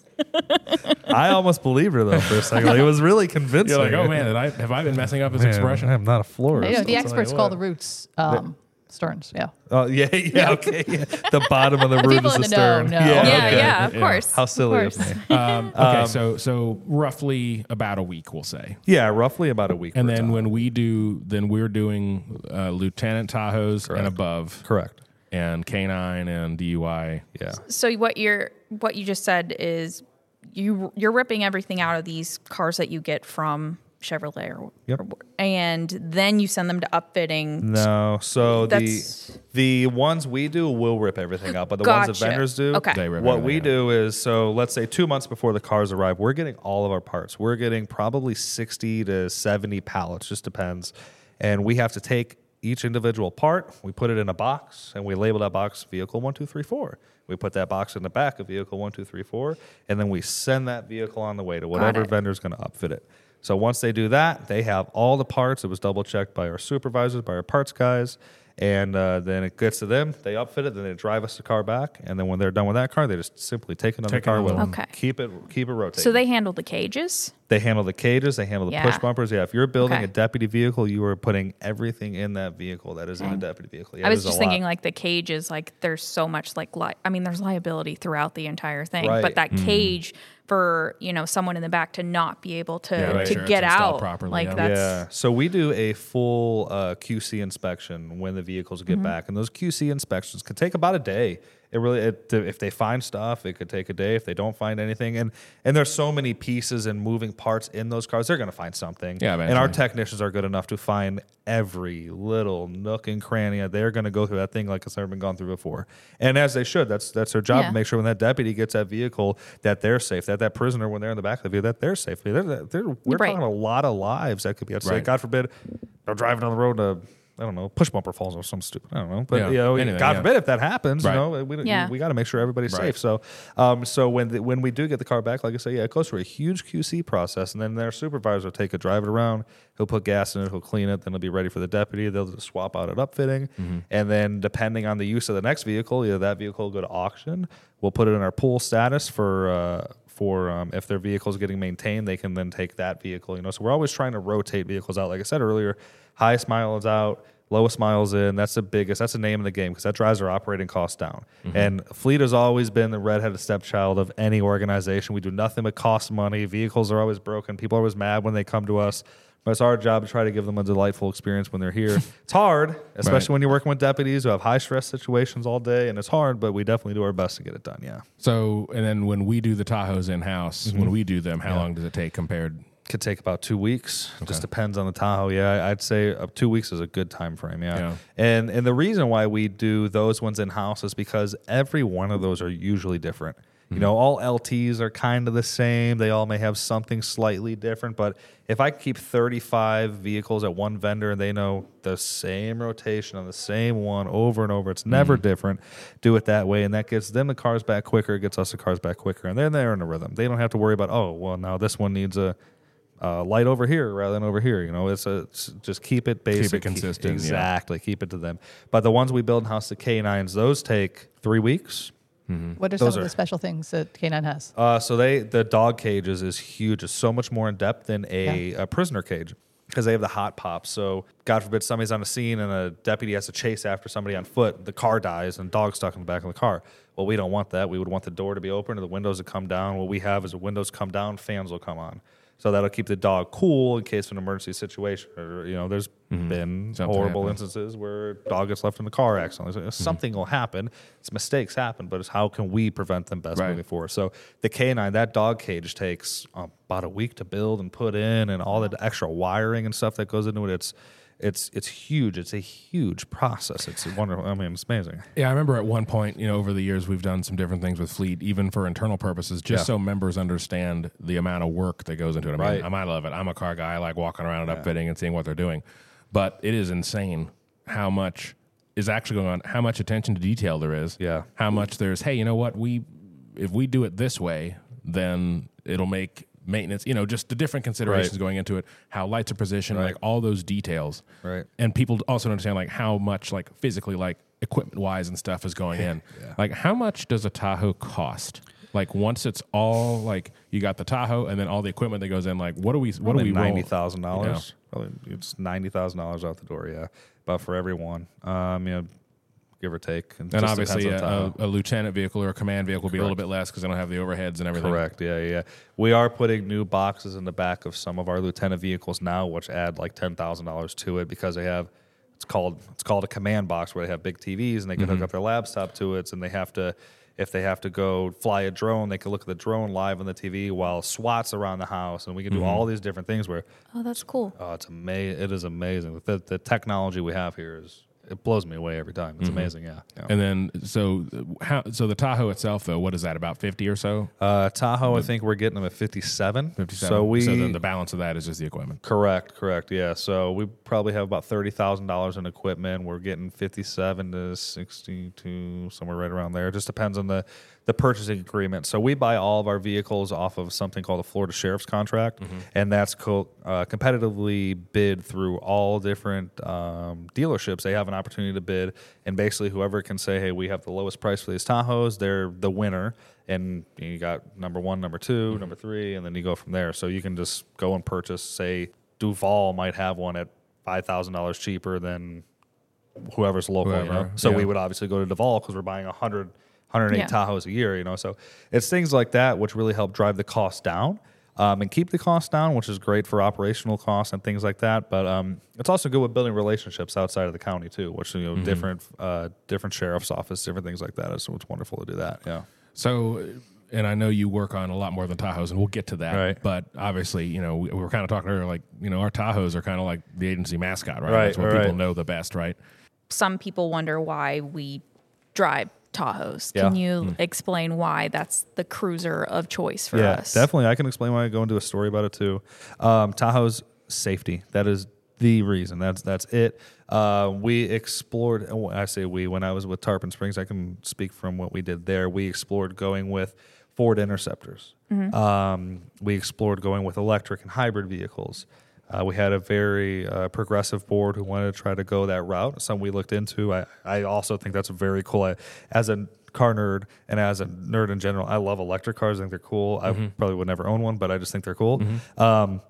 I almost believed her though for a second. Like, it was really convincing. You're like, oh man, did I, have I been messing up his Man, expression? I'm not a florist. You know, the I'll tell experts you call what. the roots um, sterns. Yeah. Oh yeah, yeah, okay. Yeah. The bottom of the root people is in the the know stern. know. Yeah, Yeah, okay. yeah, of Yeah. course. How silly of of course. me. Um, okay, so so roughly about a week, we'll say. Yeah, roughly about a week. And per then time. when we do, then we're doing uh, Lieutenant Tahoes Correct. and above, correct. and K nine and D U I. Yeah. So what you're what you just said is you you're ripping everything out of these cars that you get from Chevrolet, or, Yep. or- and then you send them to upfitting. No, so That's- the the ones we do will rip everything out, but the ones that Gotcha. vendors do, Okay. They rip what everything we out. do is, so let's say two months before the cars arrive, we're getting all of our parts. We're getting probably sixty to seventy pallets, just depends, and we have to take each individual part, we put it in a box, and we label that box vehicle one, two, three, four. We put that box in the back of vehicle one, two, three, four, and then we send that vehicle on the way to whatever it. vendor's going to upfit it. So once they do that, they have all the parts. It was double checked by our supervisors, by our parts guys, and uh, then it gets to them. They upfit it, then they drive us the car back, and then when they're done with that car, they just simply take another Take car another with them. one. Okay. Keep it, keep it rotating. So they handle the cages. They handle the cages, they handle the Yeah. push bumpers. Yeah, if you're building Okay. a deputy vehicle, you are putting everything in that vehicle that is in a deputy vehicle. Yeah, I it was is a just lot. thinking like the cages, like there's so much like li- I mean, there's liability throughout the entire thing, Right. but that cage for you know someone in the back to not be able to Yeah, make to sure it's get installed out properly, like yeah. that's Yeah. So we do a full uh, Q C inspection when the vehicles get back, and those Q C inspections could take about a day. It really, it, if they find stuff, it could take a day. If they don't find anything, and and there's so many pieces and moving parts in those cars, they're going to find something. Yeah, and our eventually. technicians are good enough to find every little nook and cranny. They're going to go through that thing like it's never been gone through before, and as they should. That's that's their job Yeah. to make sure when that deputy gets that vehicle that they're safe, that that prisoner when they're in the back of the vehicle that they're safe. They're, they're, we're Right. talking a lot of lives that could be at stake. Right. God forbid, they're driving down the road and a, I don't know, push bumper falls or something stupid. I don't know. But, Yeah, you know, anything, God yeah. forbid if that happens, Right. you know, we, Yeah. we, we got to make sure everybody's Right. safe. So um, so when the, when we do get the car back, like I say, yeah, it goes through a huge Q C process. And then their supervisor will take it, drive it around. He'll put gas in it. He'll clean it. Then it'll be ready for the deputy. They'll just swap out at upfitting. Mm-hmm. And then depending on the use of the next vehicle, either that vehicle will go to auction. We'll put it in our pool status for uh, for um, if their vehicle is getting maintained, they can then take that vehicle. You know, so we're always trying to rotate vehicles out. Like I said earlier, highest mileage out, lowest miles in. That's the biggest. That's the name of the game because that drives our operating costs down. And fleet has always been the redheaded stepchild of any organization. We do nothing but cost money. Vehicles are always broken. People are always mad when they come to us. But it's our job to try to give them a delightful experience when they're here. It's hard, especially Right. when you're working with deputies who have high stress situations all day, and it's hard. But we definitely do our best to get it done. Yeah, So, and then when we do the Tahoes in house, Mm-hmm. when we do them, how long does it take compared? could take about two weeks. Just depends on the Tahoe. Yeah, I'd say uh, two weeks is a good time frame. Yeah. Yeah. and and the reason why we do those ones in house is because every one of those are usually different. You know, all L Ts are kind of the same. They all may have something slightly different, but if I keep thirty-five vehicles at one vendor and they know the same rotation on the same one over and over, it's never different. Do it that way, and that gets them the cars back quicker. It gets us the cars back quicker, and then they're in a rhythm. They don't have to worry about, oh, well, now this one needs a uh, light over here rather than over here. You know, it's, a, it's just keep it basic, consistent, yeah. exactly. Keep it to them. But the ones we build in house, the K nines, those take three weeks. What are Those some of are- the special things that K nine has? Uh, so they the dog cages is huge. It's so much more in depth than a, a prisoner cage because they have the hot pops. So God forbid somebody's on a scene and a deputy has to chase after somebody on foot. The car dies and dog's stuck in the back of the car. Well, we don't want that. We would want the door to be open and the windows to come down. What we have is the windows come down, fans will come on. So that'll keep the dog cool in case of an emergency situation. Or, you know, there's been Something horrible happens. instances where a dog gets left in the car accidentally. So something will happen. It's mistakes happen, but it's how can we prevent them best Right. moving forward? So the K nine, that dog cage takes uh, about a week to build and put in, and all the extra wiring and stuff that goes into it. It's it's it's huge. It's a huge process. It's wonderful. I mean, it's amazing. Yeah, I remember at one point, you know, over the years, we've done some different things with Fleet, even for internal purposes, just Yeah. so members understand the amount of work that goes into it. I mean, Right. I might love it. I'm a car guy. I like walking around and upfitting and seeing what they're doing. but it is insane how much is actually going on, how much attention to detail there is. Yeah. How much there's, hey, you know what? We, if we do it this way, then it'll make maintenance, you know, just the different considerations Right. going into it, how lights are positioned, Right. like all those details. Right. And people also don't understand like how much like physically, like equipment wise and stuff is going in. Yeah. Like how much does a Tahoe cost? Like once it's all like you got the Tahoe and then all the equipment that goes in, like what do we, what do we roll? ninety thousand You dollars. Probably it's ninety thousand dollars out the door. Yeah, about for every one. Um, you know, give or take. It And just obviously depends on the a, Tahoe. a lieutenant vehicle or a command vehicle will be a little bit less because they don't have the overheads and everything. Correct. Yeah, yeah. We are putting new boxes in the back of some of our lieutenant vehicles now, which add like ten thousand dollars to it because they have. It's called it's called a command box where they have big T Vs and they can Mm-hmm. hook up their laptop to it, and they have to. If they have to go fly a drone, they can look at the drone live on the T V while SWAT's around the house, and we can do Mm-hmm. all these different things. Where Oh, that's cool. oh, it's amazing! It is amazing. The the technology we have here is it blows me away every time. It's amazing. Yeah. yeah. And then so uh, how so the Tahoe itself though, what is that, about fifty or so? Uh, Tahoe, I think we're getting them at fifty-seven. fifty-seven. So we so then the balance of that is just the equipment. correct, correct. Yeah. So we probably have about thirty thousand dollars in equipment. We're getting fifty-seven to sixty-two, somewhere right around there. It just depends on the the purchasing agreement. So we buy all of our vehicles off of something called a Florida Sheriff's contract, and that's co- uh, competitively bid through all different um, dealerships. They have an opportunity to bid, and basically whoever can say, "Hey, we have the lowest price for these Tahoes," they're the winner. And you got number one, number 2 number three, and then you go from there. So you can just go and purchase. Say Duval might have one at five thousand dollars cheaper than whoever's local. You know? Whoever, So yeah. we would obviously go to Duval because we're buying a hundred, hundred eight Yeah. Tahoes a year. You know, so it's things like that which really help drive the cost down. Um, and keep the cost down, which is great for operational costs and things like that. But um, it's also good with building relationships outside of the county too, which you know Mm-hmm. different uh, different sheriff's office, different things like that. So it's wonderful to do that. Yeah. So, and I know you work on a lot more than Tahoes, and we'll get to that. Right. But obviously, you know, we, we were kind of talking earlier, like, you know, our Tahoes are kind of like the agency mascot, right? Right, That's what right. people know the best, right? Some people wonder why we drive Tahoes. Yeah. Can you explain why that's the cruiser of choice for yeah, us? definitely. I can explain why I go into a story about it too. Um, Tahoe's safety. That is the reason. That's that's it. Uh, we explored. I say we. When I was with Tarpon Springs, I can speak from what we did there. We explored going with Ford Interceptors. Um, we explored going with electric and hybrid vehicles. Uh, we had a very uh, progressive board who wanted to try to go that route. Something we looked into. I, I also think that's very cool. I, as a car nerd and as a nerd in general, I love electric cars. I think they're cool. I probably would never own one, but I just think they're cool. Um,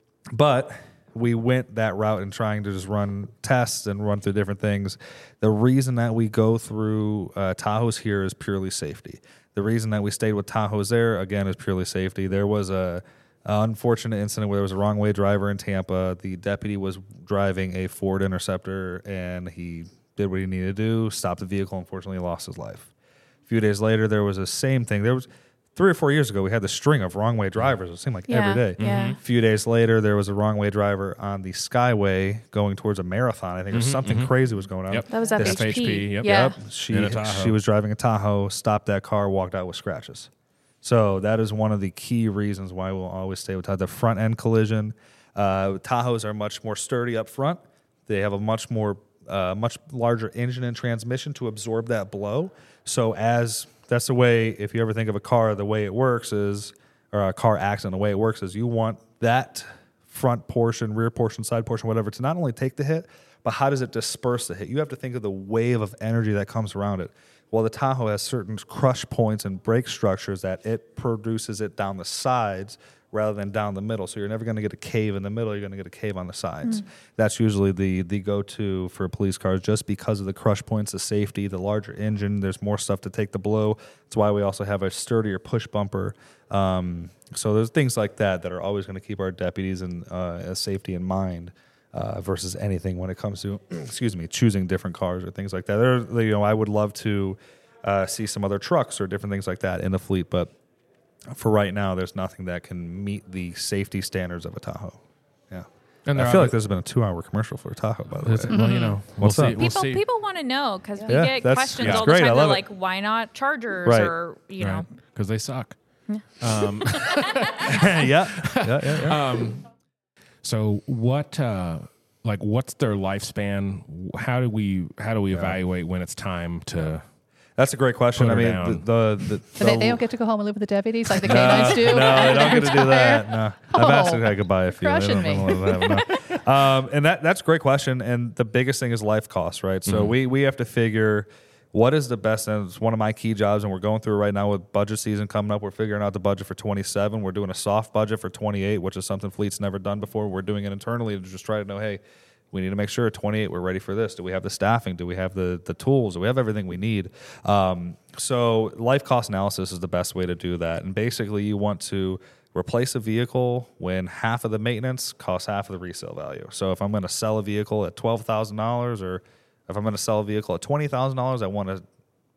but we went that route in trying to just run tests and run through different things. The reason that we go through uh, Tahoes here is purely safety. The reason that we stayed with Tahoes there, again, is purely safety. There was a unfortunate incident where there was a wrong way driver in Tampa. The deputy was driving a Ford Interceptor, and he did what he needed to do, stopped the vehicle, unfortunately lost his life. A few days later, there was the same thing. There was three or four years ago, we had the string of wrong way drivers. It seemed like Yeah, every day. yeah. A few days later, there was a wrong way driver on the Skyway going towards a marathon. I think there was something crazy was going on. Yep. That was F This- H P. F H P, yep. Yeah. Yep. She, In a Tahoe. she was driving a Tahoe, stopped that car, walked out with scratches. So that is one of the key reasons why we'll always stay with Tahoe. The front end collision. Uh, Tahoes are much more sturdy up front. They have a much more, uh, much larger engine and transmission to absorb that blow. So as that's the way, if you ever think of a car, the way it works is, or a car accident, the way it works is you want that front portion, rear portion, side portion, whatever, to not only take the hit, but how does it disperse the hit? You have to think of the wave of energy that comes around it. Well, the Tahoe has certain crush points and brake structures that it produces it down the sides rather than down the middle. So you're never going to get a cave in the middle. You're going to get a cave on the sides. That's usually the the go-to for police cars just because of the crush points, the safety, the larger engine. There's more stuff to take the blow. That's why we also have a sturdier push bumper. Um, so there's things like that that are always going to keep our deputies and uh, safety in mind. Uh, versus anything when it comes to, excuse me, choosing different cars or things like that. There, you know, I would love to uh, see some other trucks or different things like that in the fleet, but for right now, there's nothing that can meet the safety standards of a Tahoe. Yeah, And I there feel are- like there's been a two-hour commercial for a Tahoe, by the way. That's- Well, you know, we'll What's see. up? We'll People see. people want to know because we Yeah, get that's- questions yeah. all Great, the I time. They're love it. like, why not Chargers Right. or you know? Because they suck. yeah, yeah, yeah, yeah. So what, uh, like what's their lifespan? How do we how do we evaluate when it's time to? That's a great question. Put I her mean, down. the, the, the, But they, the- they don't get to go home and live with the deputies like the canines do. No, they don't get to do that. No, I've asked Oh, if I could buy a few. They crushing don't, me. they don't let them have, no. um, and that that's a great question. And the biggest thing is life costs, right? So we we have to figure what is the best. And it's one of my key jobs, and we're going through it right now with budget season coming up. We're figuring out the budget for twenty-seven. We're doing a soft budget for twenty-eight, which is something Fleet's never done before. We're doing it internally to just try to know, hey, we need to make sure at twenty-eight we're ready for this. Do we have the staffing? Do we have the the tools? Do we have everything we need? Um, so life cost analysis is the best way to do that. And basically you want to replace a vehicle when half of the maintenance costs half of the resale value. So if I'm going to sell a vehicle at twelve thousand dollars or if I'm going to sell a vehicle at twenty thousand dollars, I want to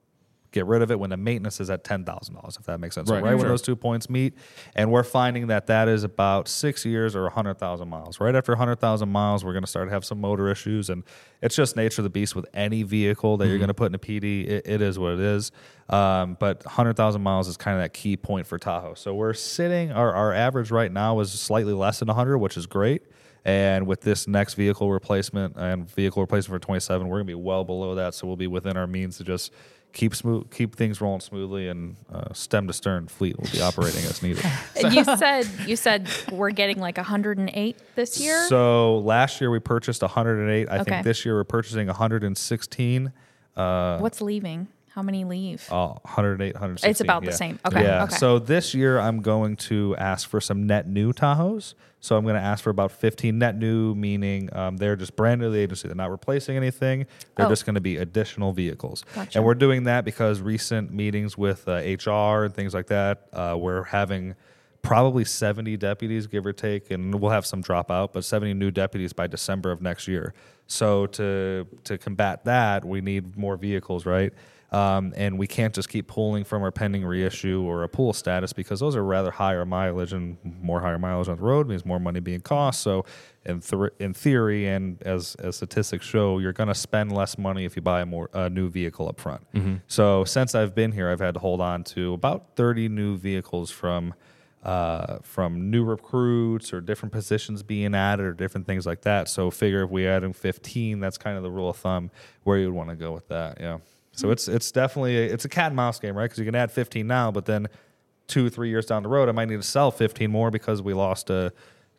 get rid of it when the maintenance is at ten thousand dollars, if that makes sense. Right, So right sure. when those two points meet, and we're finding that that is about six years or one hundred thousand miles. Right after one hundred thousand miles, we're going to start to have some motor issues, and it's just nature of the beast with any vehicle that you're going to put in a P D. It, it is what it is. Um, but one hundred thousand miles is kind of that key point for Tahoe. So we're sitting, our, our average right now is slightly less than one hundred, which is great. And with this next vehicle replacement and vehicle replacement for twenty-seven, we're going to be well below that. So we'll be within our means to just keep smooth, keep things rolling smoothly, and uh, stem to stern Fleet will be operating as needed. You said you said we're getting like one hundred eight this year. So last year we purchased one hundred eight. I Okay. think this year we're purchasing one hundred sixteen. What's leaving? How many leave? Oh, one hundred eight, one hundred sixteen. It's about the yeah. same. Okay, Yeah. okay. So this year I'm going to ask for some net new Tahoes. So I'm going to ask for about fifteen net new, meaning um, they're just brand new to the agency. They're not replacing anything. They're Oh. just going to be additional vehicles. Gotcha. And we're doing that because recent meetings with uh, H R and things like that, uh, we're having probably seventy deputies, give or take, and we'll have some drop out, but seventy new deputies by December of next year. So to to combat that, we need more vehicles, right? Um, and we can't just keep pulling from our pending reissue or a pool status because those are rather higher mileage, and more higher mileage on the road means more money being cost. So in, th- in theory, and as, as statistics show, you're going to spend less money if you buy a more a new vehicle up front. So since I've been here, I've had to hold on to about thirty new vehicles from uh, from new recruits or different positions being added or different things like that. So figure if we add in fifteen, that's kind of the rule of thumb where you'd want to go with that. Yeah. So it's it's definitely a, it's a cat and mouse game, right? Because you can add fifteen now, but then two, three years down the road, I might need to sell fifteen more because we lost a,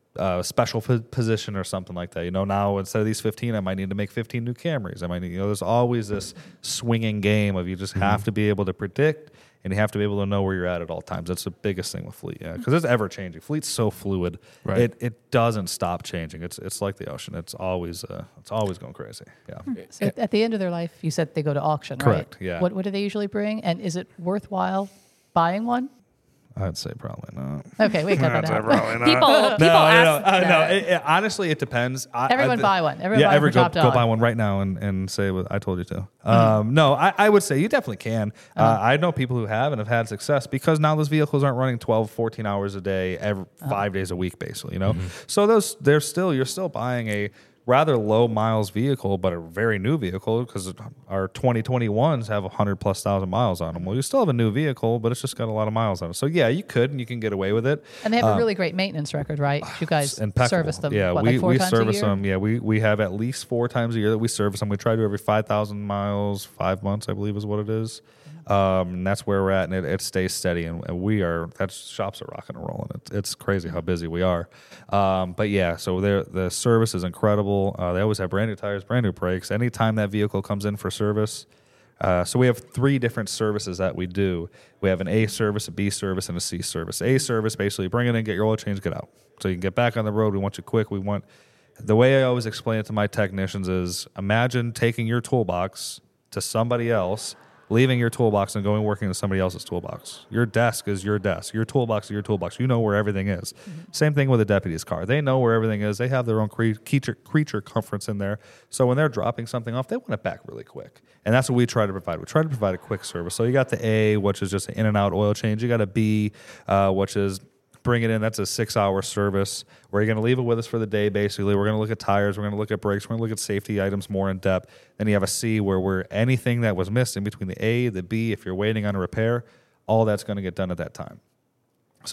a special p- position or something like that. You know, now instead of these fifteen, I might need to make fifteen new Camrys. I might need, you know, there's always this swinging game of you just have to be able to predict, and you have to be able to know where you're at at all times. That's the biggest thing with Fleet, yeah, because it's ever changing. Fleet's so fluid, Right. it it doesn't stop changing. It's it's like the ocean. It's always uh, it's always going crazy. Yeah. So at, at the end of their life, you said they go to auction, Correct, right? yeah. What, what do they usually bring? And is it worthwhile buying one? I'd say probably not. Okay, we cut that out. People, people No, no, ask no, uh, no. that. It, it, honestly, it depends. I, Everyone I, buy one. Everyone yeah, buy one every for go, Top go Dog. buy one right now and, and say what I told you to. Um, no, I, I would say you definitely can. Oh. Uh, I know people who have and have had success because now those vehicles aren't running twelve, fourteen hours a day, every, Oh. five days a week, basically. You know, so those they're still you're still buying a rather low miles vehicle, but a very new vehicle because our twenty twenty-ones have one hundred plus thousand miles on them. Well, you still have a new vehicle, but it's just got a lot of miles on it. So yeah, you could and you can get away with it. And they have a really great maintenance record, right? You guys Impeccable. service them, Yeah, what, we, like four we times service a year? them. Yeah, we, we have at least four times a year that we service them. We try to do every five thousand miles, five months, I believe is what it is. Um, and that's where we're at, and it, it stays steady. And, and we are, that shops are rocking and rolling. It's, it's crazy how busy we are. Um, but yeah, so they're- the service is incredible. Uh, they always have brand new tires, brand new brakes. Anytime that vehicle comes in for service, Uh, so we have three different services that we do. We have an A service, a B service, and a C service. A service, basically bring it in, get your oil change, get out. So you can get back on the road. We want you quick. We want, the way I always explain it to my technicians is imagine taking your toolbox to somebody else, leaving your toolbox and going working to somebody else's toolbox. Your desk is your desk. Your toolbox is your toolbox. You know where everything is. Same thing with a deputy's car. They know where everything is. They have their own cre- creature, creature comforts in there. So when they're dropping something off, they want it back really quick. And that's what we try to provide. We try to provide a quick service. So you got the A, which is just an in and out oil change. You got a B, uh, which is bring it in. That's a six-hour service where you're going to leave it with us for the day, basically. We're going to look at tires. We're going to look at brakes. We're going to look at safety items more in depth. Then you have a C where we're anything that was missed in between the A, the B, if you're waiting on a repair, all that's going to get done at that time. So it's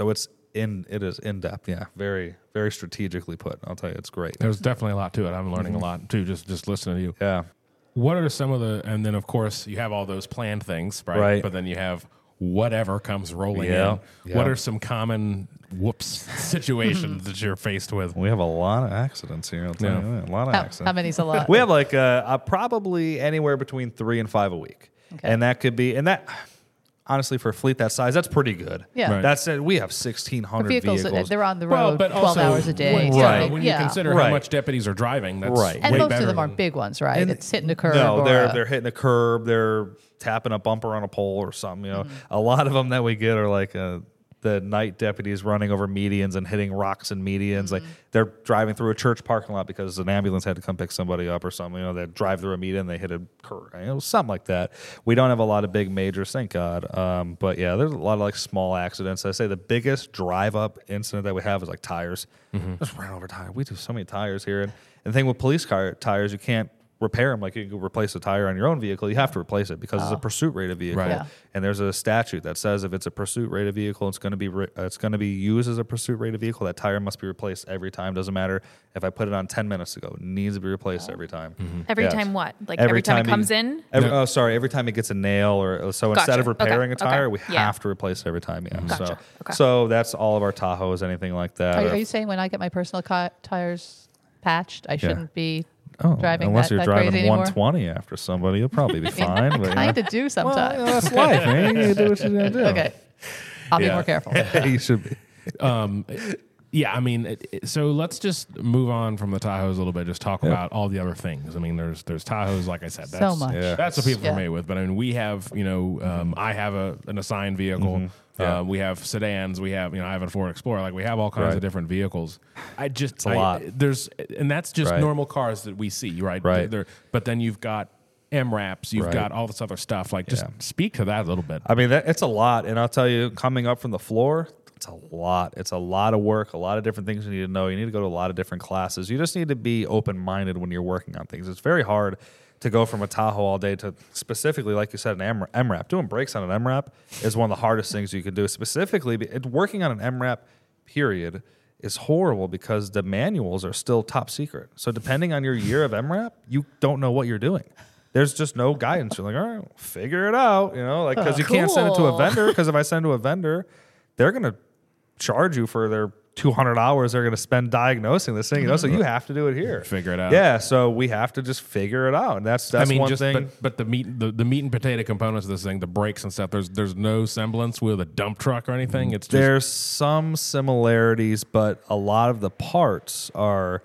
in it is in depth. Yeah, very very strategically put. I'll tell you, it's great. There's definitely a lot to it. I'm learning a lot too, just just listening to you. Yeah. What are some of the, and then of course you have all those planned things, right? Right. But then you have whatever comes rolling Yeah, in. yeah. What are some common whoops situations that you're faced with? We have a lot of accidents here. I'll tell Yeah. you that. A lot of How, accidents. how many's a lot? We have like uh, uh, probably anywhere between three and five a week, Okay. and that could be and that. Honestly, for a fleet that size, that's pretty good. Yeah. Right. That's it. We have sixteen hundred vehicles, vehicles. they're on the road Well, but twelve also hours a day. When, so Right. they- when you yeah. consider Right. how much deputies are driving, that's Right. And way most better of them are than- big ones, right? And- It's hitting a curb. No, or they're a- they're hitting a curb. They're tapping a bumper on a pole or something. You know, Mm-hmm. a lot of them that we get are like uh, the night deputies running over medians and hitting rocks and medians. Mm-hmm. Like they're driving through a church parking lot because an ambulance had to come pick somebody up or something. You know, they drive through a median, they hit a curb. You know, something like that. We don't have a lot of big majors, thank God. Um, but yeah, there's a lot of like small accidents. I say the biggest drive up incident that we have is like tires. Just ran over tires. We do so many tires here, and, and the thing with police car tires, you can't repair them like you can replace a tire on your own vehicle. You have to replace it because it's a pursuit rated vehicle, Right. Yeah. and there's a statute that says if it's a pursuit rated vehicle, it's going to be re- uh, it's going to be used as a pursuit rated vehicle. That tire must be replaced every time. Doesn't matter if I put it on ten minutes ago. It needs to be replaced every time. Every Yes. time what? Like every, time, it you- comes in? Every, Yeah. Oh, sorry. Every time it gets a nail or so instead Gotcha. of repairing Okay. a tire, Okay. we Yeah. have to replace it every time. Yeah. Gotcha. So Okay. so that's all of our Tahoes, anything like that. Are, Or- are you saying when I get my personal ca- tires patched, I shouldn't be oh, driving unless that, you're that crazy driving anymore? one twenty after somebody, you'll probably be I mean, fine. I but, kind yeah. of do Well, sometimes. yeah, that's life, man. You do what you gotta do. Okay. I'll Yeah. be more careful. you should be. Um, yeah, I mean, it, it- so let's just move on from the Tahoes a little bit. Just talk about all the other things. I mean, there's there's Tahoes, like I said, So that's, much. Yeah. That's what people Yeah. are made with. But I mean, we have, you know, um, I have a an assigned vehicle. Mm-hmm. Yeah. Uh, we have sedans. We have, you know, I have a Ford Explorer. Like we have all kinds Right. of different vehicles. I just It's a I- lot. There's, and that's just Right. normal cars that we see, right? Right. They're- but then you've got M RAPs. You've Right. got all this other stuff. Like, just Yeah. speak to that a little bit. I mean, that, it's a lot, and I'll tell you, coming up from the floor, it's a lot. It's a lot of work, a lot of different things you need to know. You need to go to a lot of different classes. You just need to be open minded when you're working on things. It's very hard to go from a Tahoe all day to specifically, like you said, an M- M RAP. Doing brakes on an M RAP is one of the hardest things you can do. Specifically, be- it, working on an M RAP, period, is horrible because the manuals are still top secret. So depending on your year of M RAP, you don't know what you're doing. There's just no guidance. You're like, all right, figure it out, you know, like because you can't send it to a Cool. vendor. Because if I send to a vendor, they're gonna charge you for their two hundred hours they're going to spend diagnosing this thing, you know, so you have to do it here. Figure it out. Yeah, so we have to just figure it out. And that's that's I mean, one just thing. but, but the meat the, the meat and potato components of this thing, the brakes and stuff. There's there's no semblance with a dump truck or anything. It's just There's some similarities, but a lot of the parts are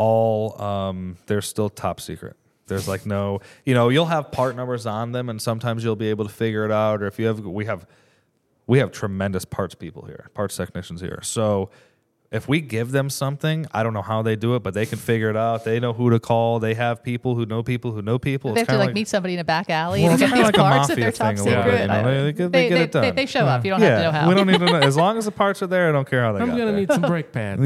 all um, they're still top secret. There's like no, you know, you'll have part numbers on them, and sometimes you'll be able to figure it out. Or if you have, we have, we have tremendous parts people here, parts technicians here. So if we give them something, I don't know how they do it, but they can figure it out. They know who to call. They have people who know people who know people. They It's have to kinda like, meet somebody in a back alley Well, to it's get these kinda like a parts that mafia they're top thing a little secret. bit, you know? They- they get- they get it they, done. they show up. You don't have to know how. we don't need to know. As long as the parts are there, I don't care how they I'm got gonna there. need some brake pads.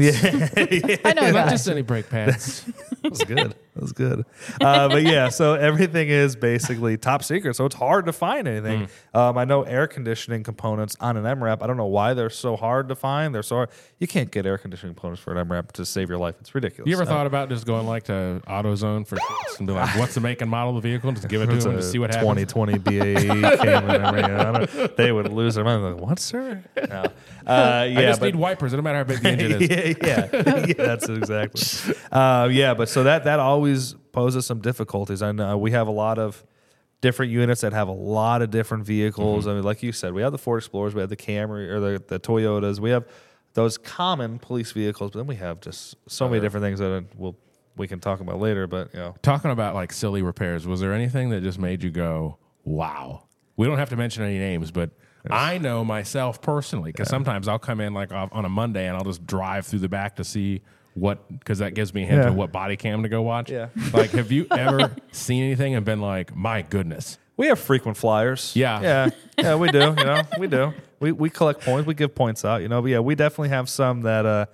I know Not that. just any brake pads. That was good. That was good. Uh, but yeah, so everything is basically top secret. So it's hard to find anything. Um, I know air conditioning components on an M RAP. I don't know why they're so hard to find. They're so hard. You can't get air conditioning components for an M RAP to save your life. It's ridiculous. You ever Uh, thought about just going like to AutoZone for shits and be like, "What's the make and model of the vehicle?" Just give it to it's them a to see what twenty happens. twenty B A E came and everything. I don't- They would lose their mind. Like, what, sir? No. Uh, yeah, I just but, need wipers. It don't matter how big the engine is. yeah, yeah, yeah, that's it exactly. Uh, yeah, but so that that always poses some difficulties. And uh, we have a lot of different units that have a lot of different vehicles. I mean, like you said, we have the Ford Explorers, we have the Camry or the, the Toyotas, we have those common police vehicles, but then we have just so many different things that we'll we can talk about later. But you know, Talking about like silly repairs, was there anything that just made you go, "Wow"? We don't have to mention any names, but I know myself personally because sometimes I'll come in like off- on a Monday and I'll just drive through the back to see what, because that gives me a hint Yeah. of what body cam to go watch. Yeah. Like, have you ever seen anything and been like, "My goodness"? we have frequent flyers. Yeah. yeah, yeah, we do. You know, we do. We we collect points. We give points out. You know, but yeah, we definitely have some that. Uh,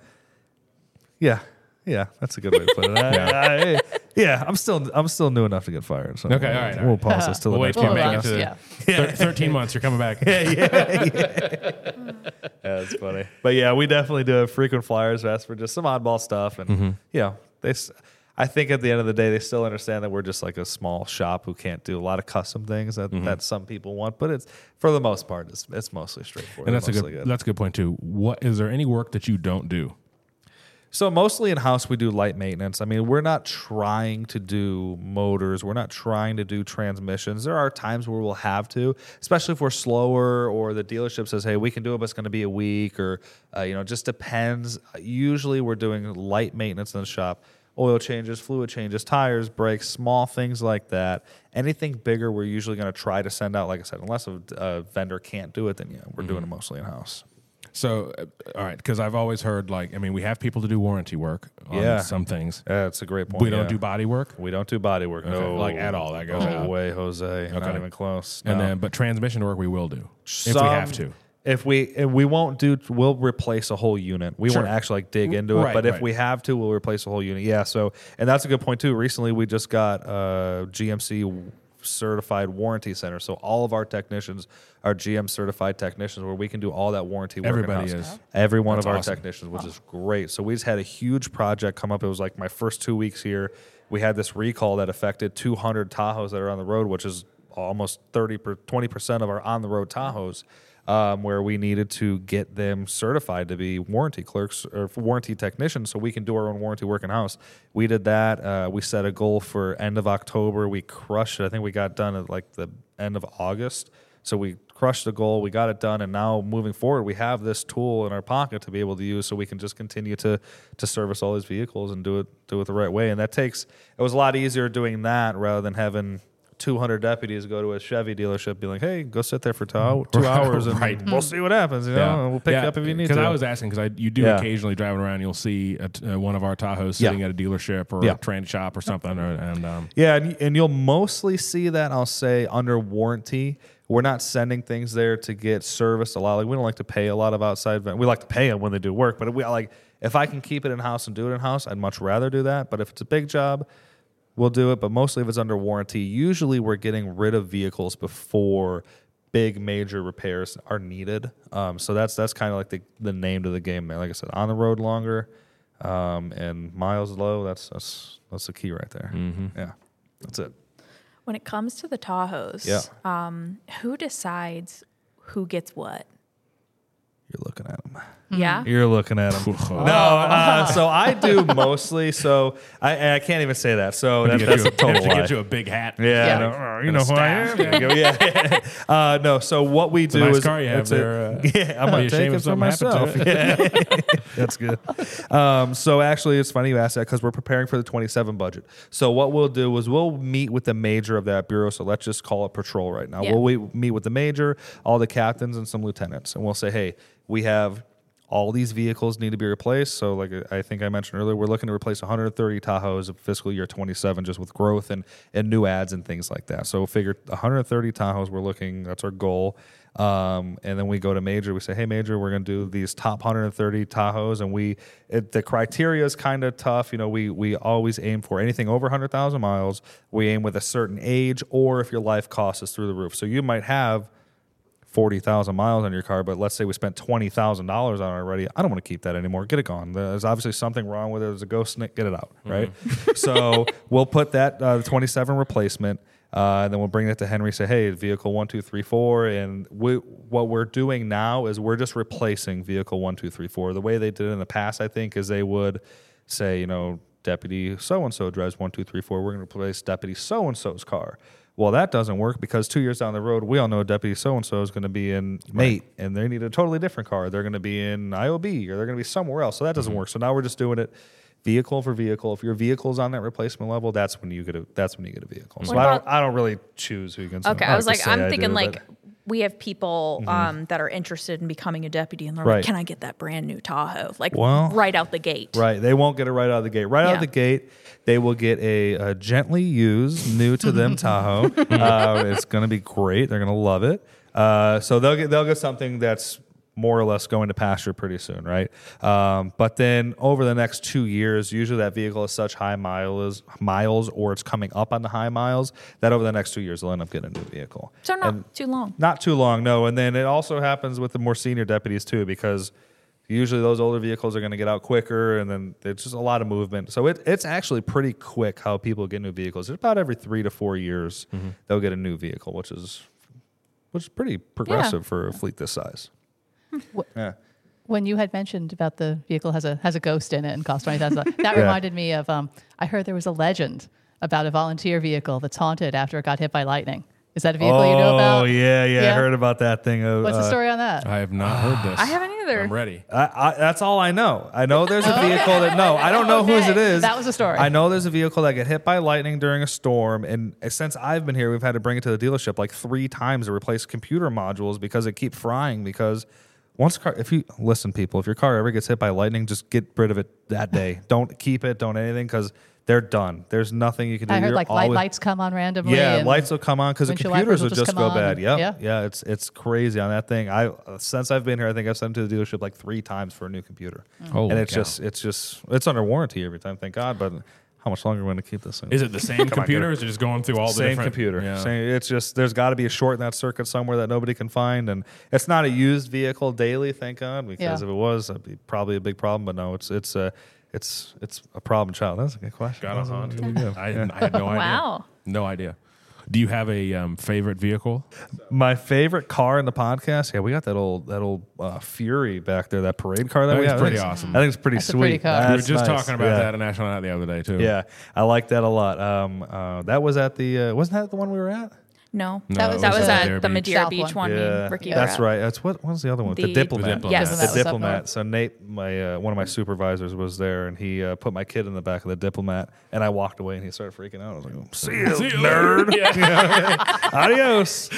yeah, yeah, that's a good way to put it. I, I, yeah, I'm still I'm still new enough to get fired. So Okay, all right, all we'll right. pause this till We'll the wait next till you podcast. make it to Yeah. thir- thirteen months. You're coming back. That's That's funny. But yeah, we definitely do have frequent flyers vest for just some oddball stuff. And, Mm-hmm. you know, they, s- I think at the end of the day, they still understand that we're just like a small shop who can't do a lot of custom things that, Mm-hmm. that some people want. But it's, for the most part, it's, it's mostly straightforward. And that's a mostly good, that's a good point too. What is there any work that you don't do? So mostly in house we do light maintenance. I mean, we're not trying to do motors. We're not trying to do transmissions. There are times where we'll have to, especially if we're slower or the dealership says, "Hey, we can do it, but it's going to be a week," or uh, you know, it just depends. Usually we're doing light maintenance in the shop. Oil changes, fluid changes, tires, brakes, small things like that. Anything bigger, we're usually going to try to send out. Like I said, unless a, a vendor can't do it, then yeah, we're doing it mostly in house. So, uh, all right, because I've always heard like, I mean, we have people to do warranty work on Yeah. some things. Yeah, that's a great point. We don't yeah. do body work. We don't do body work. Okay. No, Like, at all. That goes no out. way, Jose. Not Okay. even close. And No. then, but transmission work we will do if Some- we have to. If we if we won't do, we'll replace a whole unit. We Sure. won't actually like dig into it, Right, but if right. we have to, we'll replace a whole unit. Yeah. So, and that's a good point too. Recently, we just got a G M C certified warranty center, so all of our technicians are G M certified technicians, where we can do all that warranty work. Everybody in-house. is. Every one That's of our awesome. technicians, which is great. So we just had a huge project come up. It was like my first two weeks here. We had this recall that affected two hundred Tahoes that are on the road, which is almost thirty per twenty percent of our on the road Tahoes. Um, where we needed to get them certified to be warranty clerks or warranty technicians, so we can do our own warranty work in house. We did that. Uh, we set a goal for end of October. We crushed it. I think we got done at like the end of August. So we crushed the goal. We got it done, and now moving forward, we have this tool in our pocket to be able to use, so we can just continue to to service all these vehicles and do it do it the right way. And that takes. It was a lot easier doing that rather than having two hundred deputies go to a Chevy dealership, be like, "Hey, go sit there for two, two hours, and Right. we'll see what happens. You know, and we'll pick you up if you need to." Because I was asking, because I you do Yeah. occasionally driving around, you'll see a, uh, one of our Tahoes sitting Yeah. at a dealership or Yeah. a trend shop or something, or, and um, Yeah, and, and you'll mostly see that, I'll say, under warranty. We're not sending things there to get serviced a lot. Like, we don't like to pay a lot of outside vendors. We like to pay them when they do work, but we like if I can keep it in house and do it in house, I'd much rather do that. But if it's a big job, we'll do it. But mostly if it's under warranty, usually we're getting rid of vehicles before big major repairs are needed. Um, so that's that's kind of like the the name to the game there. Like I said, on the road longer, um, and miles low. That's that's that's the key right there. Yeah, that's it. When it comes to the Tahoes, Yeah. um, who decides who gets what? You're looking at them. Yeah. You're looking at them. no, uh, so I do mostly. So I, and I can't even say that. So that, get that's you a total to lie. get you a big hat. Yeah, Yeah. I know. Oh, you And know a who I am. staff. There you go. Yeah. uh, no, so what we do nice is car you have it's a- there, uh, yeah, I'm be gonna a take shame it if for something happened myself. to Yeah. That's good. Um, so actually, it's funny you asked that because we're preparing for the twenty-seven budget. So what we'll do is we'll meet with the major of that bureau. So let's just call it patrol right now. Yeah. We'll we meet with the major, all the captains, and some lieutenants, and we'll say, hey, we have all these vehicles need to be replaced. So like I think I mentioned earlier, we're looking to replace one hundred thirty Tahoes of fiscal year twenty-seven just with growth and, and new ads and things like that. So figure one hundred thirty Tahoes we're looking, that's our goal. Um, and then we go to major, we say, hey, major, we're going to do these top one hundred thirty Tahoes. And we, it, the criteria is kind of tough. You know, we, we always aim for anything over one hundred thousand miles. We aim with a certain age, or if your life cost is through the roof. So you might have forty thousand miles on your car, but let's say we spent twenty thousand dollars on it already. I don't want to keep that anymore. Get it gone. There's obviously something wrong with it. There's a ghost in it. Get it out, right? So we'll put that uh, the twenty-seven replacement, uh, and then we'll bring that to Henry, say, hey, vehicle one, two, three, four. And we, what we're doing now is we're just replacing vehicle one, two, three, four. The way they did it in the past, I think, is they would say, you know, deputy so-and-so drives one, two, three, four. We're going to replace deputy so-and-so's car. Well, that doesn't work because two years down the road, we all know Deputy so-and-so is going to be in Mate, and they need a totally different car. They're going to be in I O B, or they're going to be somewhere else. So that doesn't work. So now we're just doing it vehicle for vehicle. If your vehicle's on that replacement level, that's when you get a that's when you get a vehicle. So What I don't about- I don't really choose who you can. Okay, I I was like like, to say I'm I thinking do, like but- we have people um, that are interested in becoming a deputy, and they're Right. like, "Can I get that brand new Tahoe?" Like Well- right out the gate. Right. They won't get it right out of the gate. Right out of Yeah. the gate, they will get a, a gently used, new to them Tahoe. Uh, it's going to be great. They're going to love it. Uh, so they'll get they'll get something that's more or less going to pasture pretty soon, right? Um, but then over the next two years, usually that vehicle is such high miles, miles, or it's coming up on the high miles that over the next two years they'll end up getting a new vehicle. So not And too long. Not too long, no. And then it also happens with the more senior deputies too, because usually those older vehicles are going to get out quicker, and then there's just a lot of movement. So it, it's actually pretty quick how people get new vehicles. It's about every three to four years Mm-hmm. they'll get a new vehicle, which is which is pretty progressive Yeah. for a fleet this size. Wh- Yeah. When you had mentioned about the vehicle has a has a ghost in it and costs twenty thousand dollars, that Yeah. reminded me of um, I heard there was a legend about a volunteer vehicle that's haunted after it got hit by lightning. Is that a vehicle you know about? Oh yeah, yeah, Yeah? I heard about that thing. Uh, What's the uh, story on that? I have not heard this. I haven't either. I'm ready. I, I, that's all I know. I know there's a vehicle that no, I don't know whose it Okay. is. That was the story. I know there's a vehicle that got hit by lightning during a storm, and since I've been here, we've had to bring it to the dealership like three times to replace computer modules because it keep frying. Because once car, if you listen, people, if your car ever gets hit by lightning, just get rid of it that day. Don't keep it. Don't anything because they're done. There's nothing you can do. I heard You're like light always- lights come on randomly. Yeah, and lights will come on because the windshield computers wipers will will just, just go come on bad. and- Yep. yeah. Yeah, it's it's crazy on that thing. I uh, since I've been here, I think I've sent it to the dealership like three times for a new computer, Holy and it's cow. just it's just it's under warranty every time. Thank God, but how much longer are we going to keep this thing? Is it the same Come on, computer? get Or it. is it just going through all the Same different computer. Yeah. Same, it's just there's got to be a short in that circuit somewhere that nobody can find, and it's not a used vehicle daily. Thank God, because Yeah. if it was, that'd be probably a big problem. But no, it's it's a it's it's a problem child. That's a good question. Got That us was on. really good. I, I had no idea. Wow. No idea. Do you have a um, favorite vehicle? My favorite car in the podcast, yeah, we got that old that old uh, Fury back there, that parade car that That we is have. pretty I think it's- awesome. I think it's pretty That's a sweet. pretty car. we were That's just nice. talking about yeah. that at National Night the other day too. Yeah, I like that a lot. Um, uh, that was at the uh, wasn't that the one we were at? No, No, that it was that was was the at Madeira the Beach. Madeira South Beach one. one. Me Yeah, and Ricky were that's at. right. That's what what was the other one? The, The- diplomat. The Yes. Diplomat. The That was up diplomat. north. So Nate, my uh, one of my supervisors, was there, and he uh, put my kid in the back of the diplomat, and I walked away, and he started freaking out. I was like, oh, "See you, See you nerd. later. Yeah. Adios."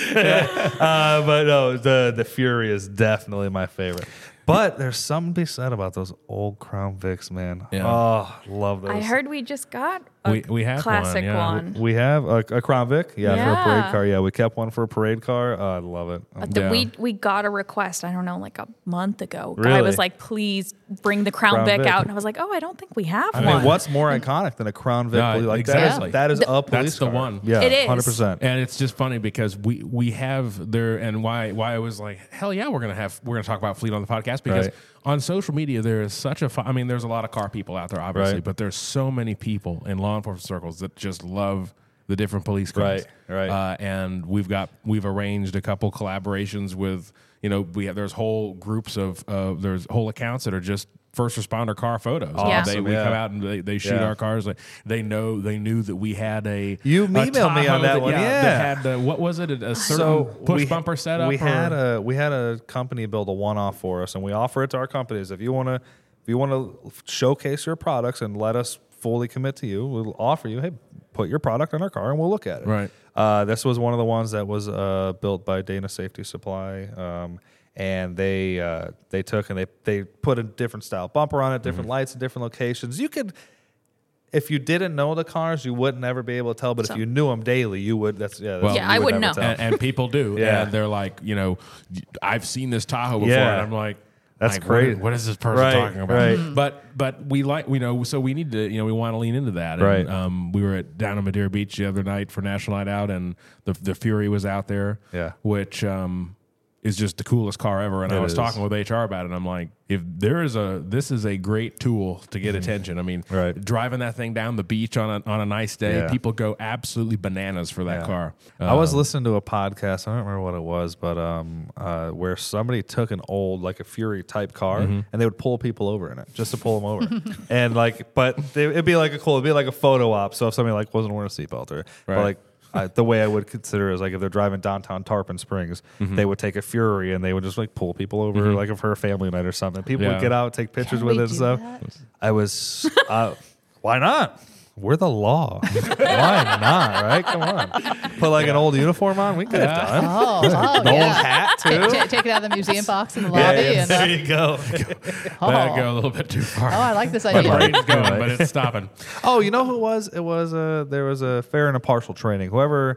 uh, but no, the the Fury is definitely my favorite. But there's something to be said about those old Crown Vics, man. Yeah. Oh, love those. I heard we just got a We- we have one, classic yeah. one. we have a, a Crown Vic, yeah, for a Yeah. parade car. Yeah, we kept one for a parade car. Oh, I love it. But the, Yeah. we we got a request. I don't know, like a month ago. Guy Really? was like, "Please bring the Crown, Crown Vic Vic. out," and I was like, "Oh, I don't think we have I one." mean, what's more iconic than a Crown Vic? No, like exactly. that is that is a police That's the car. one. Yeah, It is. hundred percent. And it's just funny because we we have there and why why I was like hell yeah we're gonna have we're gonna talk about fleet on the podcast because Right. on social media there is such a fi- I mean there's a lot of car people out there obviously Right. but there's so many people in law enforcement circles that just love the different police cars Right, right. uh, and we've got we've arranged a couple collaborations with you know we have there's whole groups of uh, there's whole accounts that are just first responder car photos. Yeah. They, Awesome, we yeah. come out and they, they shoot Yeah. our cars. Like, they know they knew that we had a You a emailed me on Tahoe that one, yeah. that had uh, what was it a, a certain push we, bumper setup? We or- had a we had a company build a one off for us, and we offer it to our companies. If you want to, if you want to showcase your products and let us fully commit to you, we'll offer you. Hey, put your product on our car, and we'll look at it. Right. Uh, this was one of the ones that was uh, built by Dana Safety Supply. Um, and they uh, they took and they they put a different style bumper on it, different Mm-hmm. lights in different locations. You could, if you didn't know the cars, you wouldn't ever be able to tell. But So- if you knew them daily, you would. That's yeah. That's, Well, you Yeah, I would wouldn't never know. tell. and, and people do. Yeah. And they're like, you know, I've seen this Tahoe before, Yeah. and I'm like, That's like, crazy. What, what is this person Right, talking about? right. But but we like you know, so we need to you know we want to lean into that. And, Right. Um, we were at down in Madeira Beach the other night for National Night Out, and the the Fury was out there. Yeah. Which um is just the coolest car ever. And It I was is. talking with H R about it. And I'm like, if there is a, this is a great tool to get attention. I mean, Mm-hmm. Right. driving that thing down the beach on a, on a nice day, Yeah. people go absolutely bananas for that Yeah. car. I was Um, listening to a podcast. I don't remember what it was, but um, uh, where somebody took an old, like a Fury type car, Mm-hmm. and they would pull people over in it just to pull them over. And like, but they, it'd be like a cool, it'd be like a photo op. So if somebody like wasn't wearing a seatbelt, or but Right. like. I, the way I would consider is like if they're driving downtown Tarpon Springs, Mm-hmm. they would take a Fury and they would just like pull people over, like for a family night or something. People Yeah. would get out, take pictures Can with we it and do stuff. that? I was, uh, why not? We're the law. Why not? Right? Come on. Put like an old uniform on. We could have done. Oh, oh The old yeah. hat too. Ta- ta- take it out of the museum box in the Yeah, lobby. yeah, and, there uh, you go. oh, That'd go a little bit too far. oh, I like this My idea. brain's going, but it's stopping. Oh, you know who it was? It was uh there was a fair and impartial training. Whoever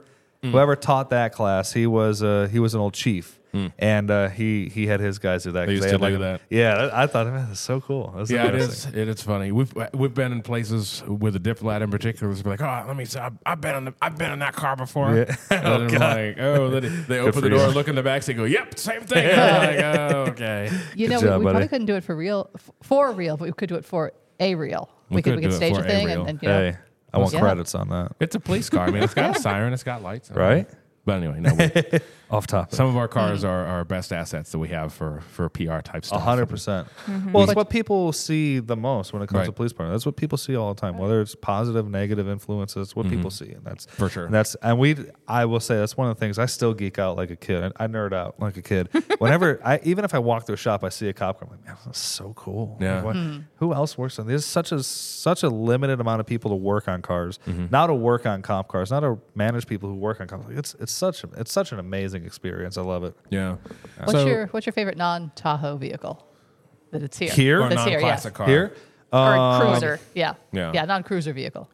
Whoever taught that class, he was uh, he was an old chief, Mm. and uh, he he had his guys do that. 'cause They used they to had, like, do that. Yeah, that- I thought, man, that's so cool. That's Yeah, it interesting. is. It is funny. We've we've been in places with a diplomat in particular. It's like, oh, let me see. I've, I've been in the, I've been in that car before. Yeah. And Oh, I'm God. like, oh, they, they open for the door, you. look in the back, they go, yep, same thing. I'm like, oh, okay. You know, Good job, we, we buddy. probably couldn't do it for real, f- for real, but we could do it for a real. We We, could, could we could do it stage for a a thing reel. and, and you know, Hey, I want Yeah. credits on that. It's a police car. I mean, it's got a siren, it's got lights, Right? But anyway, no. We, Off topic. some of our cars are our best assets that we have for for P R type A stuff. hundred percent. Well, it's what people see the most when it comes Right. to police department. That's what people see all the time. Whether it's positive, negative influences, it's what people see, and that's For sure. And that's and we. I will say that's one of the things I still geek out like a kid. I, I nerd out like a kid. Whenever I, even if I walk through a shop, I see a cop car. I'm like, man, that's so cool. Yeah. Like, what- Who else works on? There's such a such a limited amount of people to work on cars. Mm-hmm. Now to work on cop cars, not to manage people who work on cars. It's it's such a, it's such an amazing experience. I love it. Yeah. what's So- your what's your favorite non-Tahoe vehicle that it's here? Here? or That's here, yeah. non-classic car? Here, Or um, cruiser. Yeah. yeah. Yeah, non-cruiser vehicle.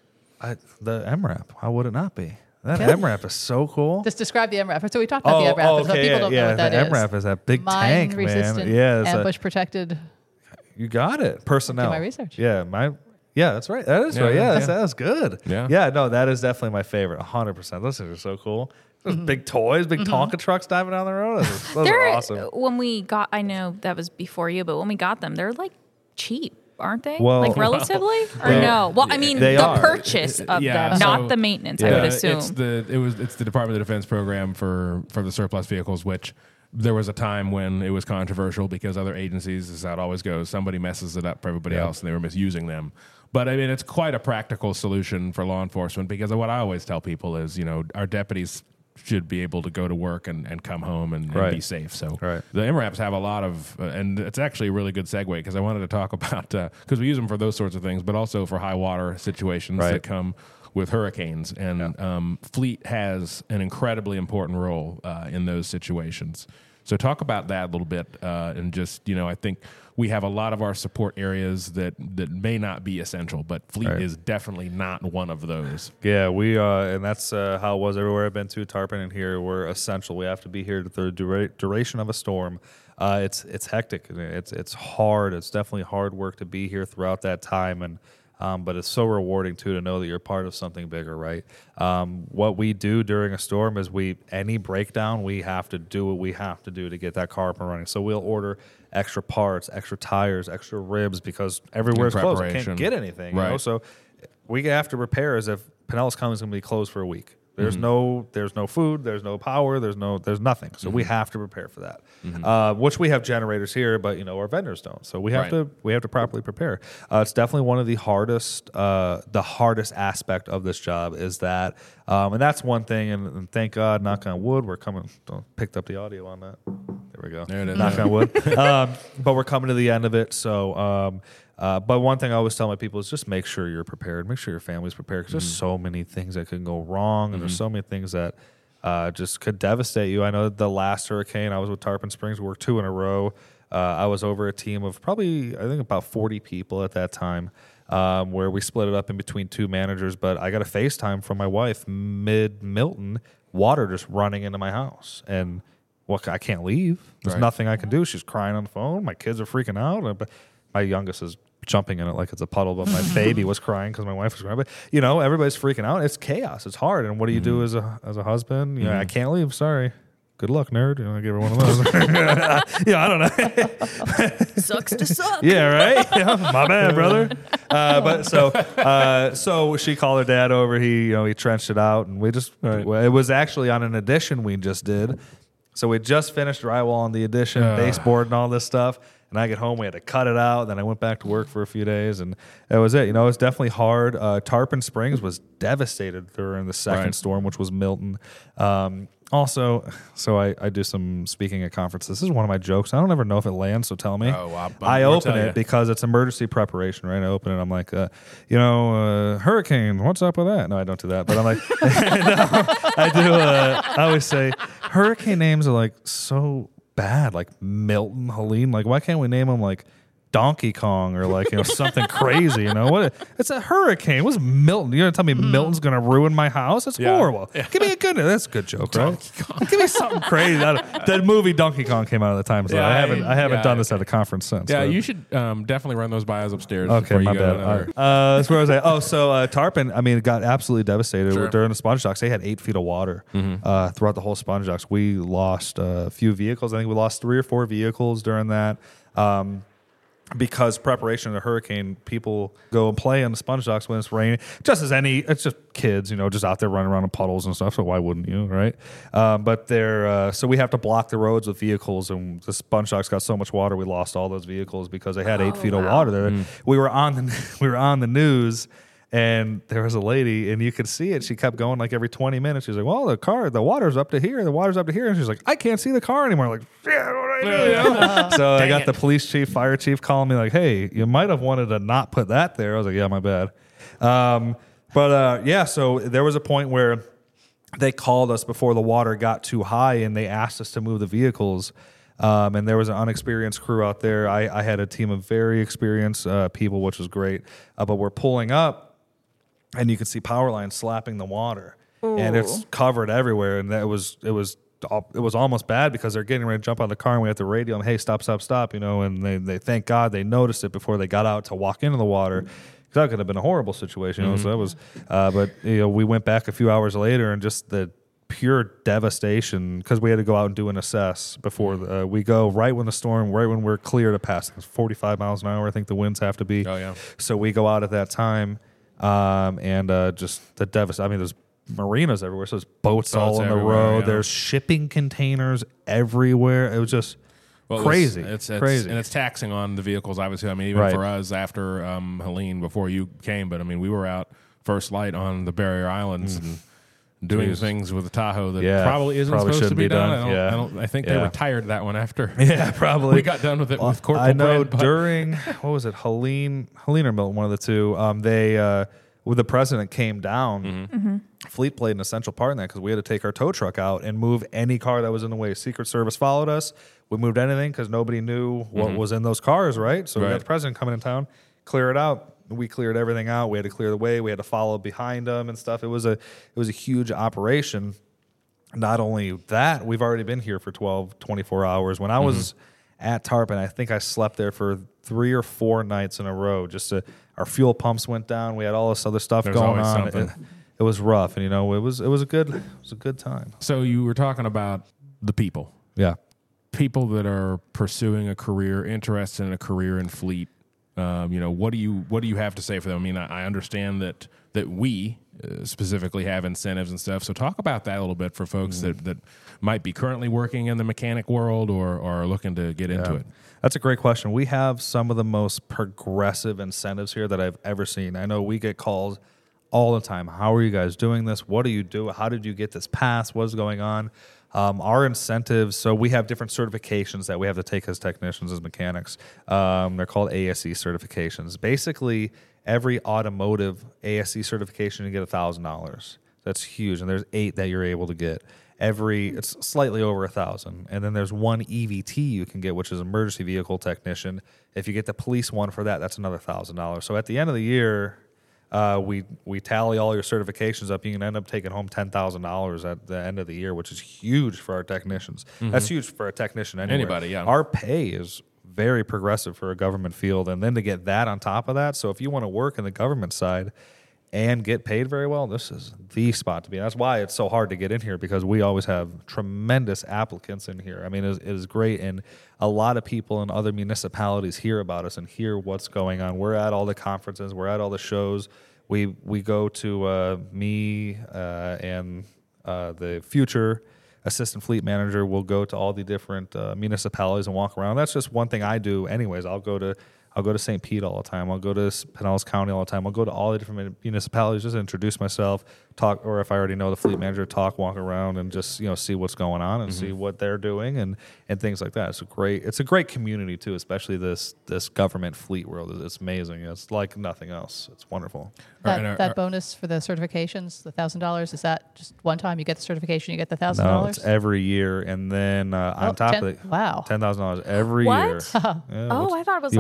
I, the M RAP. How would it not be? That Okay. M RAP is so cool. Just describe the M RAP. So we talked about the M RAP, but some people yeah, don't yeah. know what that the is. M RAP is that big Mine tank, resistant, man. Yeah, it's a- ambush protected. you got it. Personnel. my research. Yeah, my. Yeah, that's right. That is Yeah, right. Yeah, yeah. that's, that's good. Yeah. yeah. No, that is definitely my favorite. one hundred percent. Those things are so cool. Those big toys, big Tonka trucks diving down the road. Those, are- those They're are awesome. when we got. I know that was before you, but when we got them, they're like cheap, aren't they? Well- like relatively, or Well, no? Well, I mean they the are. purchase of Yeah, them, so- not the maintenance. I Yeah. would Uh, assume. It's the it was it's the Department of Defense program for for the surplus vehicles, which there was a time when it was controversial because other agencies, as that always goes, somebody messes it up for everybody Yeah. else, and they were misusing them. But I mean, it's quite a practical solution for law enforcement because what I always tell people is, you know, our deputies should be able to go to work and, and come home and, and Right. be safe. So Right. the M RAPs have a lot of, uh, and it's actually a really good segue because I wanted to talk about, because we use them for those sorts of things, but also for high water situations Right. that come with hurricanes. And um, Fleet has an incredibly important role uh, in those situations. So talk about that a little bit, uh, and just, you know, I think we have a lot of our support areas that, that may not be essential, but Fleet Right. is definitely not one of those. Yeah, we uh, and that's uh, how it was everywhere I've been to. Tarpon and here, we're essential. We have to be here for the dura- duration of a storm. Uh, it's it's hectic. It's it's hard. It's definitely hard work to be here throughout that time, and um, but it's so rewarding too to know that you're part of something bigger, right? Um, what we do during a storm is we any breakdown we have to do what we have to do to get that car up and running. So we'll order extra parts, extra tires, extra ribs because everywhere's closed. I preparation. can't get anything, you know? Right. So we have to prepare as if Pinellas County is going to be closed for a week. There's Mm-hmm. no, there's no food, there's no power, there's no, there's nothing. So Mm-hmm. we have to prepare for that. Uh, which we have generators here, but you know our vendors don't. So we have Right. to, we have to properly prepare. Uh, it's definitely one of the hardest, uh, the hardest aspect of this job is that, um, and that's one thing. And, and thank God, knock on wood, we're coming. Picked up the audio on that. There we go. There it is. Knock on wood. um, but we're coming to the end of it. So. Um, Uh, but one thing I always tell my people is just make sure you're prepared. Make sure your family's prepared because there's so many things that can go wrong, and there's so many things that uh, just could devastate you. I know the last hurricane, I was with Tarpon Springs. We worked two in a row. Uh, I was over a team of probably, I think, about forty people at that time, um, where we split it up in between two managers. But I got a FaceTime from my wife mid Milton, water just running into my house, and well, I can't leave. There's Right. nothing I can do. She's crying on the phone. My kids are freaking out. Uh, But my youngest is jumping in it like it's a puddle, but my baby was crying because my wife was crying. But you know, everybody's freaking out. It's chaos. It's hard. And what do you do as a as a husband? You know, I can't leave. Sorry. Good luck, nerd. You know, I give her one of those. yeah, I don't know. Sucks to suck. Yeah, right. Yeah, my bad, brother. Uh, but so, uh, so she called her dad over. He, you know, he trenched it out, and we just. Right. It was actually on an addition we just did. So we just finished drywall on the addition, Uh. baseboard, and all this stuff. And I get home, we had to cut it out. Then I went back to work for a few days, and that was it. You know, it was definitely hard. Uh, Tarpon Springs was devastated during the second Right. storm, which was Milton. Um, also, so I, I do some speaking at conferences. This is one of my jokes. I don't ever know if it lands, so tell me. Oh, I'll- I I'll open tell it ya. because it's emergency preparation, right? I open it. I'm like, uh, you know, uh, hurricane. What's up with that? No, I don't do that. But I'm like, no, I do. Uh, I always say hurricane names are like so bad, like Milton, Helene. Like, why can't we name them like Donkey Kong or like you know something crazy. You know what? It's a hurricane. What's Milton? You're gonna tell me Milton's gonna ruin my house? That's Yeah. horrible. Yeah. Give me a good. That's a good joke, right? Give me something crazy. That, that movie Donkey Kong came out at the time, so Yeah, I haven't I haven't yeah, done this okay. at a conference since. Yeah, so. you should um, definitely run those by us upstairs. Okay, before my you go bad. to another- Uh, that's where I was at. Oh, so uh, Tarpon, I mean, it got absolutely devastated Sure. during the sponge docks. They had eight feet of water uh, throughout the whole sponge docks. We lost uh, a few vehicles. I think we lost three or four vehicles during that. Um, because preparation of a hurricane, people go and play on the sponge docks when it's raining. Just as any, it's just kids, you know, just out there running around in puddles and stuff. So why wouldn't you, right? Um, but they're uh, so we have to block the roads with vehicles, and the sponge docks got so much water, we lost all those vehicles because they had eight Oh, feet of wow. water there. We were on the we were on the news. And there was a lady, and you could see it. She kept going like every twenty minutes. She's like, "Well, the car, the water's up to here. The water's up to here." And she's like, "I can't see the car anymore." Like, yeah, what do I do? You know? So I got it. the police chief, fire chief calling me like, "Hey, you might have wanted to not put that there." I was like, "Yeah, my bad." Um, but uh, yeah, so there was a point where they called us before the water got too high, and they asked us to move the vehicles. Um, and there was an unexperienced crew out there. I, I had a team of very experienced uh, people, which was great. Uh, but we're pulling up, and you could see power lines slapping the water, and it's covered everywhere. And that was it was it was almost bad because they're getting ready to jump out of the car, and we have to radio them, "Hey, stop, stop, stop!" You know, and they they thank God they noticed it before they got out to walk into the water. Because that could have been a horrible situation. You know, so that was. Uh, but you know, we went back a few hours later, and just the pure devastation because we had to go out and do an assess before uh, we go right when the storm, right when we're clear to pass. It's forty-five miles an hour. I think the winds have to be. Oh, yeah. So we go out at that time. Um, and uh, just the devastation. I mean, there's marinas everywhere. So there's boats, Boats all on the everywhere, road. yeah. There's shipping containers everywhere. It was just Well, it was- crazy. it's, it's crazy. and it's taxing on the vehicles. Obviously, I mean, even Right. for us after um, Helene, before you came, but I mean, we were out first light on the Barrier Islands and doing Jeez. things with the Tahoe that Yeah, probably isn't probably supposed to shouldn't be, be done. done. I, don't, Yeah. I, don't, I think they Yeah. retired that one after. yeah, probably. we got done with it with Corporal I know Brent, but- during what was it, Helene, Helene or Milton, one of the two. Um, they uh, when the president came down, Mm-hmm. Fleet played an essential part in that because we had to take our tow truck out and move any car that was in the way. Secret Service followed us. We moved anything because nobody knew what was in those cars, right? So we Mm-hmm. Right. got the president coming in town, clear it out. We cleared everything out. We had to clear the way. We had to follow behind them and stuff. It was a it was a huge operation. Not only that, we've already been here for twelve, twenty-four hours. When I was at Tarpon, I think I slept there for three or four nights in a row. Just to, our fuel pumps went down. We had all this other stuff There's going always on. It, something. it was rough, and you know, it was it was a good it was a good time. So you were talking about the people, Yeah. people that are pursuing a career, interested in a career in fleet. Um, you know, what do you what do you have to say for them? I mean, I, I understand that that we uh, specifically have incentives and stuff. So talk about that a little bit for folks that, that might be currently working in the mechanic world or, or are looking to get into Yeah. it. That's a great question. We have some of the most progressive incentives here that I've ever seen. I know we get calls all the time. How are you guys doing this? What do you do? How did you get this passed? What's going on? Um, our incentives, so we have different certifications that we have to take as technicians, as mechanics. Um, they're called A S E certifications. Basically, every automotive A S E certification, you get one thousand dollars. That's huge. And there's eight that you're able to get. Every it's slightly over a thousand, and then there's one E V T you can get, which is emergency vehicle technician. If you get the police one for that, that's another thousand dollars. So at the end of the year, uh, we we tally all your certifications up. You can end up taking home ten thousand dollars at the end of the year, which is huge for our technicians. That's huge for a technician anywhere. Anybody, yeah. Our pay is very progressive for a government field, and then to get that on top of that. So if you want to work in the government side and get paid very well, this is the spot to be. That's why it's so hard to get in here, because we always have tremendous applicants in here. I mean, it is, it is great, and a lot of people in other municipalities hear about us and hear what's going on. We're at all the conferences, we're at all the shows. We we go to uh, me uh, and uh, the future assistant fleet manager will go to all the different uh, municipalities and walk around. That's just one thing I do anyways. I'll go to I'll go to Saint Pete all the time. I'll go to Pinellas County all the time. I'll go to all the different municipalities just to introduce myself, talk, or if I already know the fleet manager, talk, walk around, and just you know see what's going on and see what they're doing and and things like that. It's a great it's a great community too, especially this this government fleet world. It's amazing. It's like nothing else. It's wonderful. That, and our- that our- bonus for the certifications, the thousand dollars, is that just one time you get the certification, you get the thousand No, dollars? it's every year, and then uh, on Oh, top ten- of it, wow. ten thousand dollars every What? year. Yeah, Oh, what's- I thought it was you like wanna be once a you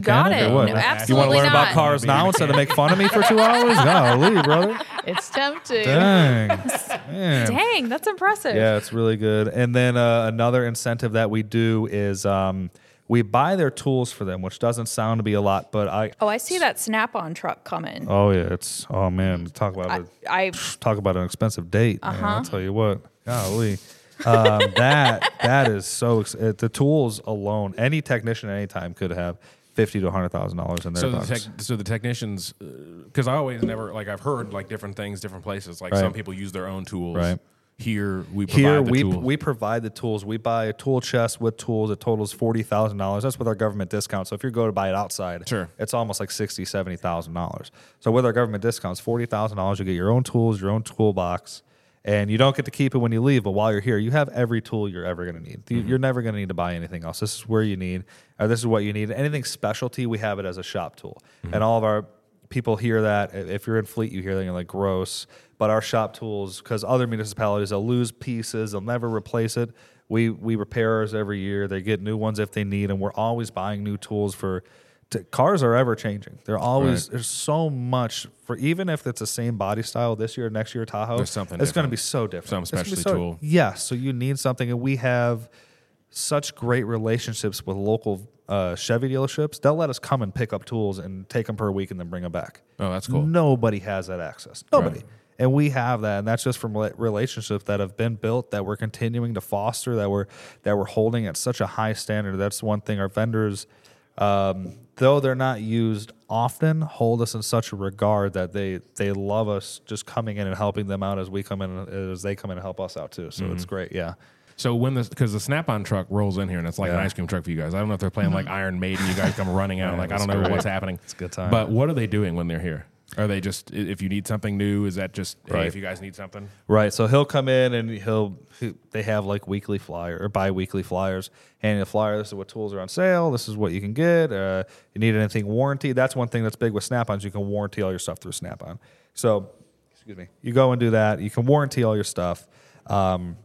mechanic got it. or what? No, you want to absolutely learn about not. cars Being a now instead of make fun of me for two hours? Golly, brother. It's tempting. Dang. Man. Dang, that's impressive. Yeah, it's really good. And then uh, another incentive that we do is um, we buy their tools for them, which doesn't sound to be a lot, but I. Oh, I see that Snap-on truck coming. Oh yeah, it's oh man, talk about I, it. I Talk about an expensive date. Man, Uh-huh. I'll tell you what. Golly. um, that that is so ex- uh, the tools alone. Any technician at any time could have fifty to a hundred thousand dollars in their So the, bucks. tech, so the technicians, because I always never like I've heard like different things, different places. Like Right. some people use their own tools. Right. Here we provide Here the we tools. we provide the tools. We buy a tool chest with tools. It totals forty thousand dollars. That's with our government discount. So if you go to buy it outside, Sure. it's almost like sixty, seventy thousand dollars. So with our government discounts, forty thousand dollars, you get your own tools, your own toolbox, and you don't get to keep it when you leave. But while you're here, you have every tool you're ever going to need. You- You're never going to need to buy anything else. This is where you need, or this is what you need. Anything specialty, we have it as a shop tool, and all of our people hear that. If you're in Fleet, you hear that, you're like, gross. But our shop tools, because other municipalities, they'll lose pieces, they'll never replace it. We we repair ours every year. They get new ones if they need, and we're always buying new tools for. To, cars are ever changing. They're always Right. there's so much for even if it's the same body style this year, next year Tahoe. There's something It's going to different. be so different. Some It's gonna be specialty so- tool. Yes. So you need something, and we have such great relationships with local uh, Chevy dealerships. They'll let us come and pick up tools and take them per week and then bring them back. Oh, that's cool. Nobody has that access. Nobody. Right. And we have that, and that's just from rela- relationships that have been built that we're continuing to foster, that we're that we're holding at such a high standard. That's one thing our vendors, um, though they're not used often, hold us in such a regard that they they love us just coming in and helping them out as we come in as they come in and help us out too. So Mm-hmm. it's great. Yeah. So when this, because the Snap-on truck rolls in here and it's like an Yeah. ice cream truck for you guys. I don't know if they're playing like Iron Maiden. You guys come running out. Yeah, like I that's don't know great. what's happening. It's a good time. But what are they doing when they're here? Are they just i- if you need something new? Is that just hey, Right. if you guys need something? Right. So he'll come in and he'll he, they have like weekly flyer or bi-weekly flyers, and the flyer, this is what tools are on sale. This is what you can get. Uh, you need anything warranty. That's one thing that's big with Snap-ons. You can warranty all your stuff through Snap-on. So, excuse me, you go and do that. You can warranty all your stuff. Um,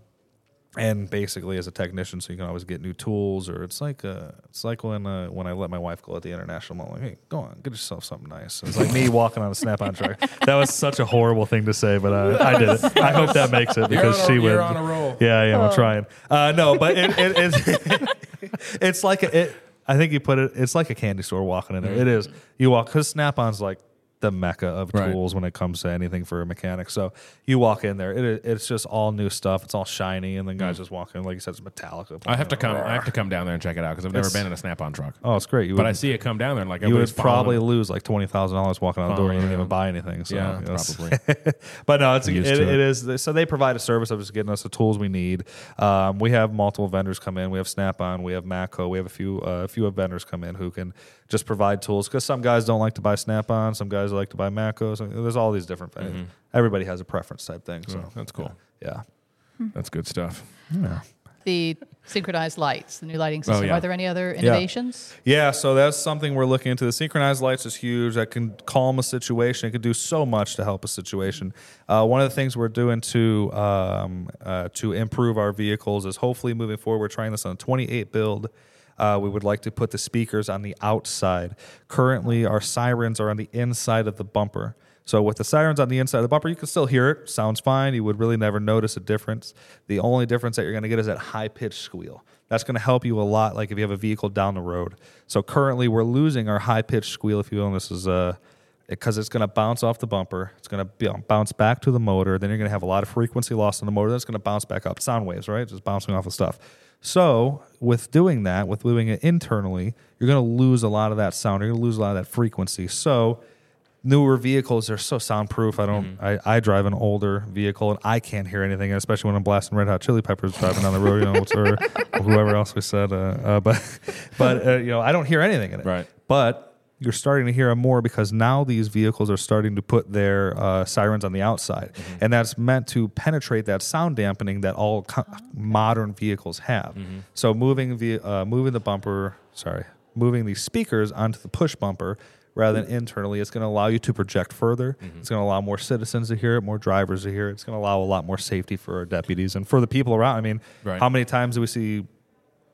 and basically, as a technician, so you can always get new tools, or it's like uh, it's like when uh, when I let my wife go at the international mall, like, hey, go on, get yourself something nice. It's like me walking on a Snap-on truck. That was such a horrible thing to say, but uh, I did it. I hope that makes it because on a- she you're would. on a roll. Yeah, I am. I'm trying. Uh, no, but it, it, it's it's like a, it. I think you put it. It's like a candy store walking in there. It is. You walk because Snap-on's like the mecca of Right. tools when it comes to anything for a mechanic. So you walk in there, it, it's just all new stuff. It's all shiny, and then guys just walk in, like you said, it's metallic. I have to come. I have to come down there and check it out because I've never It's- been in a Snap-on truck. Oh, it's great. You But would, I see it come down there and like you would everybody's probably following. lose like twenty thousand dollars walking out the door and you didn't even buy anything. So, Yeah, you know, it's- probably. but no, it's it, Used it to it. is. So they provide a service of just getting us the tools we need. Um, we have multiple vendors come in. We have Snap-on. We have Matco. We have a few uh, a few vendors come in who can just provide tools because some guys don't like to buy Snap-on. Some guys like to buy Matco. So there's all these different things. Mm-hmm. Everybody has a preference type thing. So Oh, that's cool. yeah. That's good stuff. The synchronized lights, the new lighting system. yeah. Are there any other innovations? Yeah, so that's something we're looking into. The synchronized lights is huge. That can calm a situation. It can do so much to help a situation. Uh, one of the things we're doing to um, uh, to improve our vehicles is hopefully moving forward. We're trying this on a twenty-eight build. Uh, we would like to put the speakers on the outside. Currently, our sirens are on the inside of the bumper. So with the sirens on the inside of the bumper, you can still hear it. Sounds fine. You would really never notice a difference. The only difference that you're going to get is that high-pitched squeal. That's going to help you a lot, like if you have a vehicle down the road. So currently, we're losing our high-pitched squeal, if you will, and this is uh, because it's going to bounce off the bumper. It's going to bounce back to the motor. Then you're going to have a lot of frequency loss on the motor. Then it's going to bounce back up. Sound waves, right? Just bouncing off of stuff. So with doing that, with doing it internally, you're going to lose a lot of that sound. You're going to lose a lot of that frequency. So newer vehicles are so soundproof. I don't. Mm-hmm. I, I drive an older vehicle and I can't hear anything, especially when I'm blasting Red Hot Chili Peppers driving down the road. You know, or, or whoever else we said. Uh, uh, but but uh, you know, I don't hear anything in it. Right. But you're starting to hear them more because now these vehicles are starting to put their uh, sirens on the outside, Mm-hmm. and that's meant to penetrate that sound dampening that all co- modern vehicles have. Mm-hmm. So moving the uh, moving the bumper, sorry, moving the speakers onto the push bumper rather than internally, it's going to allow you to project further. Mm-hmm. It's going to allow more citizens to hear it, more drivers to hear it. It's going to allow a lot more safety for our deputies and for the people around. I mean, Right. how many times do we see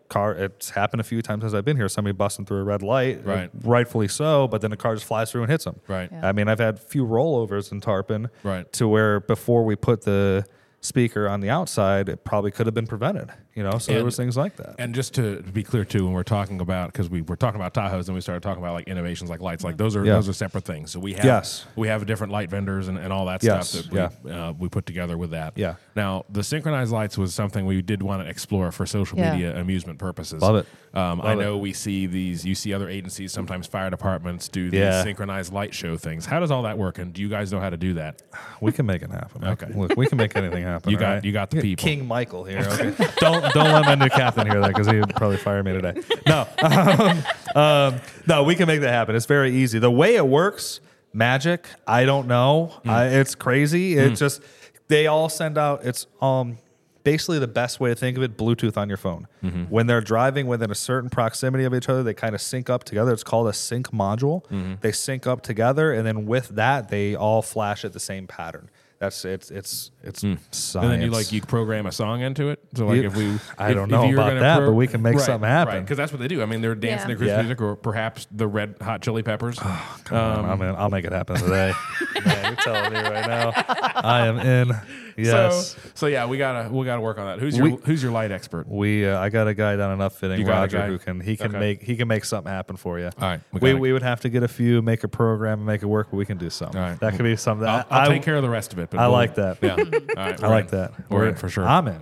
car. It's happened a few times since I've been here. Somebody busting through a red light, Right. rightfully so, but then the car just flies through and hits them. Right. Yeah. I mean, I've had few rollovers in Tarpon, Right. to where before we put the speaker on the outside, it probably could have been prevented. You know, so there And- was things like that. And just to be clear too, when we're talking about, because we were talking about Tahoes and we started talking about like innovations like lights, like those are Yeah. those are separate things. So we have Yes. we have different light vendors and, and all that Yes. stuff that we, uh, we put together with that. Yeah. Now the synchronized lights was something we did want to explore for social Yeah. media amusement purposes. Love it. Um, I Love it. know we see these. You see other agencies, sometimes fire departments, do these Yeah. synchronized light show things. How does all that work? And do you guys know how to do that? We can make it happen. Okay. Look, we can make anything happen. You all got- right? you got the people. King Michael here. Okay. don't don't let my new captain hear that, because he would probably fire me today. No, um, um, no, we can make that happen. It's very easy. The way it works, magic. I don't know. Hmm. I, it's crazy. It's just they all send out. It's um. Basically, the best way to think of it, Bluetooth on your phone. Mm-hmm. When they're driving within a certain proximity of each other, they kind of sync up together. It's called a sync module. Mm-hmm. They sync up together, and then with that, they all flash at the same pattern. That's it's it's it's science. Hmm. And then you like you program a song into it. So like You- if we, I if- don't if know you were about gonna that, but we can make right, something happen. Because that's what they do. I mean, they're dancing Yeah. to Christmas Yeah. music, or perhaps the Red Hot Chili Peppers. Come on, I'm in. I'll make it happen today. Man, you're telling me right now. I am in. Yes. So, so yeah, we gotta we gotta work on that. Who's your We- Who's your light expert? We, uh, I got a guy down in Upfitting, You got a Roger, guy? who can he can Okay. make he can make something happen for you. All right, we we, got we, it. would have to get a few, make a program, and make it work, but we can do something. All right. That could be something. I'll, That I'll I, take care of the rest of it. But I we'll- like that. Yeah, all right, I we're like in. that. We're in for sure. I'm in.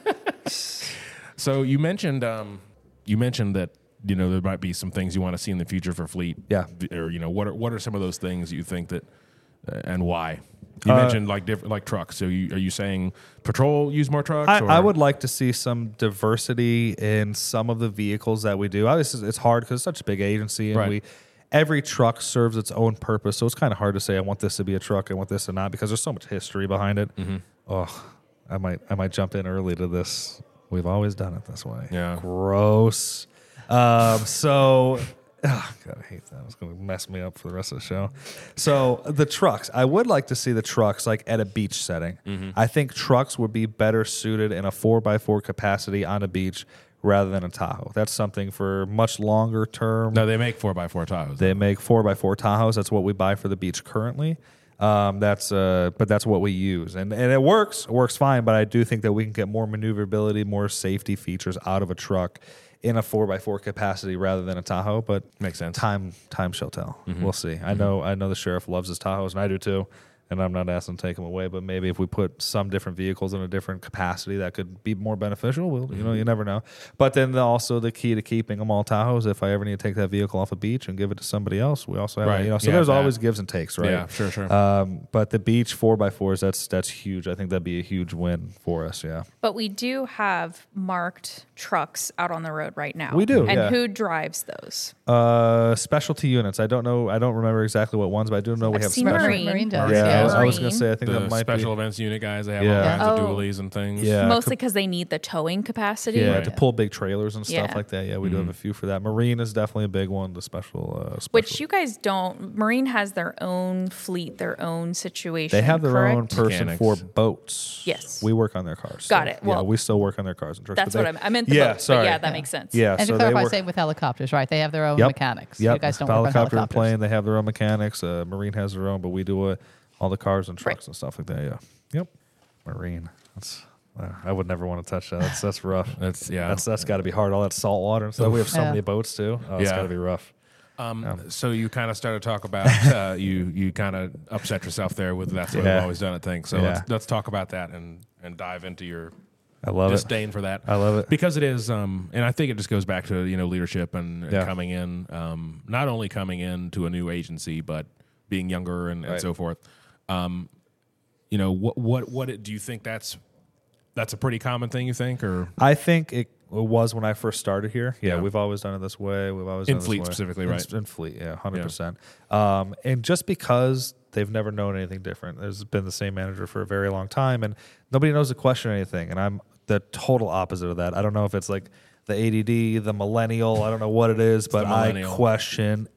So you mentioned um, you mentioned that you know there might be some things you want to see in the future for Fleet. Yeah. Or you know what are what are some of those things you think that uh, and why? You Uh, mentioned like different like trucks. So you, are you saying patrol use more trucks? I, or? I would like to see some diversity in some of the vehicles that we do. Obviously, it's hard because it's such a big agency, and Right. we every truck serves its own purpose. So it's kind of hard to say I want this to be a truck, I want this to not, because there's so much history behind it. Mm-hmm. Oh, I might I might jump in early to this. We've always done it this way. Yeah. Gross. Um, so. Oh, God, I hate that. It's going to mess me up for the rest of the show. So the trucks, I would like to see the trucks like at a beach setting. Mm-hmm. I think trucks would be better suited in a four by four capacity on a beach rather than a Tahoe. That's something for much longer term. No, they make four by four Tahoes. They make four by four Tahoes. That's what we buy for the beach currently. Um, that's uh, but that's what we use, and and it works. It works fine. But I do think that we can get more maneuverability, more safety features out of a truck in a four by four capacity rather than a Tahoe. But Makes sense. Time time shall tell. Mm-hmm. We'll see. I know I know the sheriff loves his Tahoes, and I do too. And I'm not asking to take them away, but maybe if we put some different vehicles in a different capacity, that could be more beneficial. Well, you know, you never know. But then the, also the key to keeping them all Tahoes, if I ever need to take that vehicle off a beach and give it to somebody else, we also have, Right. you know, so Yeah, there's that. always gives and takes, right? Yeah, sure, sure. Um, but the beach four by fours, that's that's huge. I think that'd be a huge win for us. Yeah. But we do have marked trucks out on the road right now. We do, And yeah. who drives those? Uh, specialty units. I don't know. I don't remember exactly what ones, but I do know we I've have seen special. Marine. Marine does. Yeah, Yeah. I was, I was Marine. gonna say. I think the that might special be. events unit guys, they have Yeah. all kinds of Oh. dualies and things. Yeah. Mostly because they need the towing capacity. Yeah, Right. to pull big trailers and stuff Yeah. like that. Yeah, we do have a few for that. Marine is definitely a big one. The special, uh, special. Which you guys don't. Marine has their own fleet, their own situation. they have their correct? own person Mechanics. for boats. Yes. we work on their cars. Got so, it. yeah, Well, we still work on their cars and trucks. That's but what they- I, I meant. The yeah, boats, sorry. But yeah, that makes sense. Yeah, And so to they clarify, work. same with helicopters, right? They have their own Yep. mechanics. Yep. You guys don't work on helicopter and helicopters. plane. They have their own mechanics. Uh, Marine has their own, but we do uh, all the cars and trucks Right. and stuff like that. Yeah. Yep. Marine. That's. Uh, I would never want to touch that. That's that's rough. That's yeah. That's that's got to be hard. All that salt water and stuff. We have so Yeah. many boats too. Oh, it's Yeah. got to be rough. Um, So you kind of started to talk about uh, you you kind of upset yourself there with that's what Yeah. I've always done it thing. So Yeah. let's let's talk about that and and dive into your I love it. disdain for that. I love it. because it is, um, and I think it just goes back to you know leadership and, and Yeah. coming in, um, not only coming in to a new agency, but being younger and, and Right. so forth. Um, you know what what what it, do you think that's that's a pretty common thing you think or I think it was when I first started here. Yeah, Yeah. we've always done it this way. We've always In done it this Fleet way. specifically, In- right? In Fleet, yeah, hundred percent. Um, and just because they've never known anything different, there's been the same manager for a very long time, and nobody knows to question anything. And I'm the total opposite of that. I don't know if it's like the A D D, the millennial. I don't know what it is, but the I millennial. question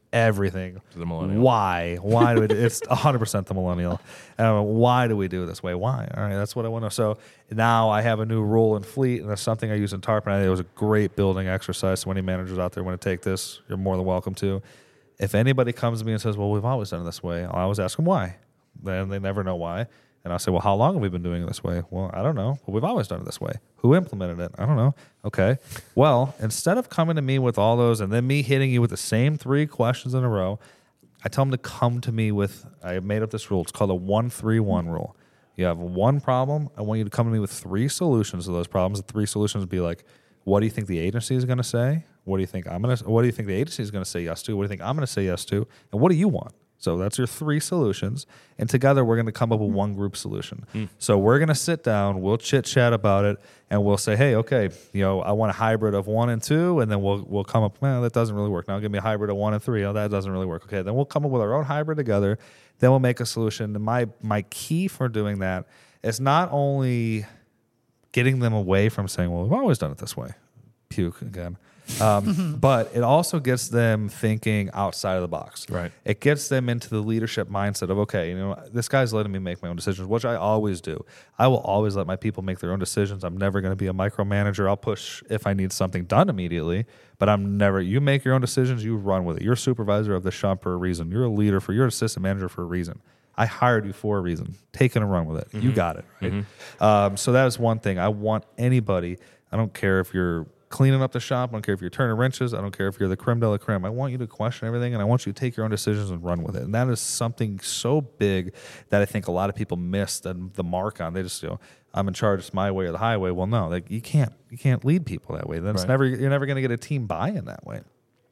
everything. The millennial. Why? Why do we do, it's one hundred percent the millennial. Um, why do we do it this way? Why? All right, that's what I want to know. So now I have a new rule in Fleet, and that's something I use in Tarpon. I think it was a great building exercise. So any managers out there want to take this, you're more than welcome to. If anybody comes to me and says, well, we've always done it this way, I always ask them why. Then they never know why. And I'll say, well, how long have we been doing it this way? Well, I don't know. But we've always done it this way. Who implemented it? I don't know. Okay. Well, instead of coming to me with all those and then me hitting you with the same three questions in a row, I tell them to come to me with, I made up this rule. It's called a one three one rule. You have one problem. I want you to come to me with three solutions to those problems. The three solutions would be like, what do you think the agency is going to say? What do you think I'm going to, what do you think the agency is going to say yes to? What do you think I'm going to say yes to? And what do you want? So that's your three solutions. And together we're going to come up with one group solution. Mm. So we're going to sit down, we'll chit chat about it, and we'll say, hey, okay, you know, I want a hybrid of one and two, and then we'll we'll come up, well, that doesn't really work. Now give me a hybrid of one and three. Oh, that doesn't really work. Okay, then we'll come up with our own hybrid together. Then we'll make a solution. And my my key for doing that is not only getting them away from saying, well, we've always done it this way. Puke again. Um, but it also gets them thinking outside of the box. Right. It gets them into the leadership mindset of, okay, you know, this guy's letting me make my own decisions, which I always do. I will always let my people make their own decisions. I'm never going to be a micromanager. I'll push if I need something done immediately, but I'm never, you make your own decisions, you run with it. You're a supervisor of the shop for a reason. You're a leader for, you're an assistant manager for a reason. I hired you for a reason. Take it and run with it. Mm-hmm. You got it, right? Mm-hmm. Um, so that is one thing. I want anybody, I don't care if you're cleaning up the shop. I don't care if you're turning wrenches. I don't care if you're the creme de la creme. I want you to question everything, and I want you to take your own decisions and run with it. And that is something so big that I think a lot of people miss the, the mark on. They just, you know, I'm in charge. It's my way or the highway. Well, no, like you can't you can't lead people that way. That's right. never you're never going to get a team buy-in that way.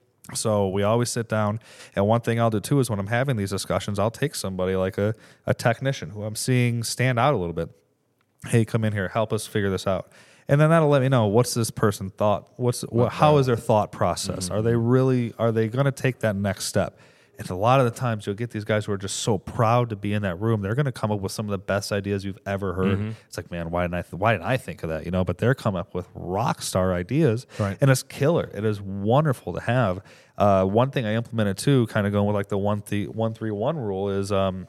So we always sit down, and one thing I'll do too is when I'm having these discussions, I'll take somebody like a, a technician who I'm seeing stand out a little bit. Hey, come in here, help us figure this out. And then that'll let me know what's this person thought. What's what, how is their thought process? Mm-hmm. Are they really? Are they going to take that next step? And a lot of the times you'll get these guys who are just so proud to be in that room. They're going to come up with some of the best ideas you've ever heard. Mm-hmm. It's like, man, why didn't I? Th- why didn't I think of that? You know, but they're coming up with rock star ideas, right. And it's killer. It is wonderful to have. Uh, one thing I implemented too, kind of going with like the one th- one three one rule is, um,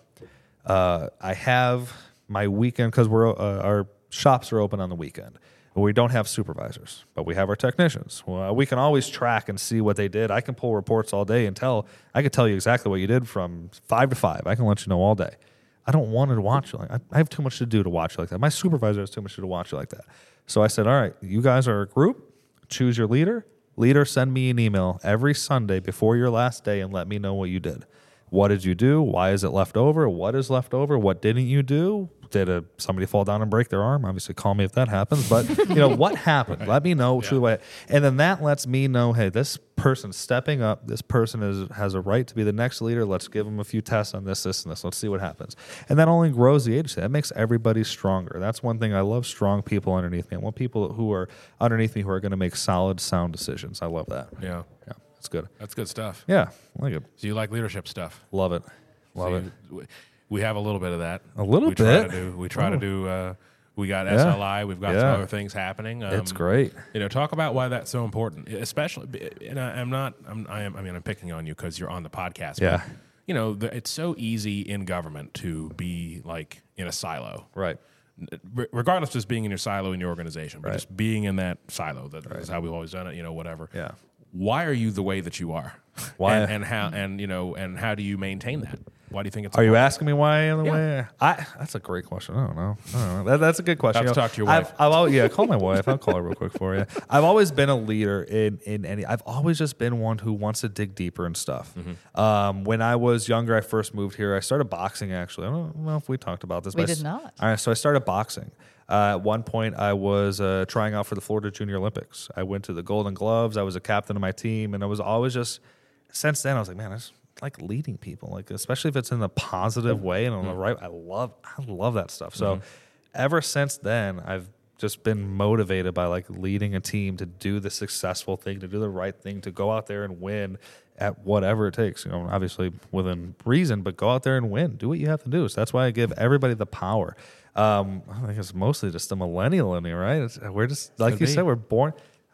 uh, I have my weekend because we're uh, our shops are open on the weekend. We don't have supervisors, but we have our technicians. Well, we can always track and see what they did. I can pull reports all day and tell. I can tell you exactly what you did from five to five. I can let you know all day. I don't want to watch you like I, I have too much to do to watch you like that. My supervisor has too much to do to watch you like that. So I said, all right, you guys are a group. Choose your leader. Leader, send me an email every Sunday before your last day and let me know what you did. What did you do? Why is it left over? What is left over? What didn't you do? Did a, somebody fall down and break their arm? Obviously, call me if that happens. But, you know, what happened? Let me know. Yeah. Way. And then that lets me know, hey, this person's stepping up. This person is has a right to be the next leader. Let's give them a few tests on this, this, and this. Let's see what happens. And that only grows the agency. That makes everybody stronger. That's one thing. I love strong people underneath me. I want people who are underneath me who are going to make solid, sound decisions. I love that. Yeah. Yeah. That's good. That's good stuff. Yeah. I like it. So you like leadership stuff? Love it. Love so it. You, we have a little bit of that. A little we bit. Try to do, we try oh. to do. Uh, we got S L I. We've got yeah. some other things happening. Um, it's great. You know, talk about why that's so important, especially. And I, I'm not. I'm. I am. I mean, I'm picking on you because you're on the podcast. Yeah. But, you know, the, it's so easy in government to be like in a silo. Right. Regardless of just being in your silo in your organization, but right. just being in that silo. That right. is how we've always done it. You know, whatever. Yeah. Why are you the way that you are? Why and, and how and you know and how do you maintain that? Why do you think it's? Are important? you asking me why I am the yeah. way? I that's a great question. I don't know. I don't know. That, that's a good question. Let's you know, talk to your wife. I've, I've always, yeah, call my wife. I'll call her real quick for you. I've always been a leader in in any. I've always just been one who wants to dig deeper in stuff. Mm-hmm. Um, when I was younger, I first moved here. I started boxing. Actually, I don't know if we talked about this. We but did I, not. All right, so I started boxing. Uh, at one point, I was uh, trying out for the Florida Junior Olympics. I went to the Golden Gloves. I was a captain of my team, and I was always just. Since then, I was like, man, I just like leading people, like especially if it's in a positive way and on the right. I love, I love that stuff. So, mm-hmm. ever since then, I've just been motivated by like leading a team to do the successful thing, to do the right thing, to go out there and win at whatever it takes. You know, obviously within reason, but go out there and win. Do what you have to do. So that's why I give everybody the power. Um, I think it's mostly just the millennial in me, right? It's, we're just like Could you be. said, we're born.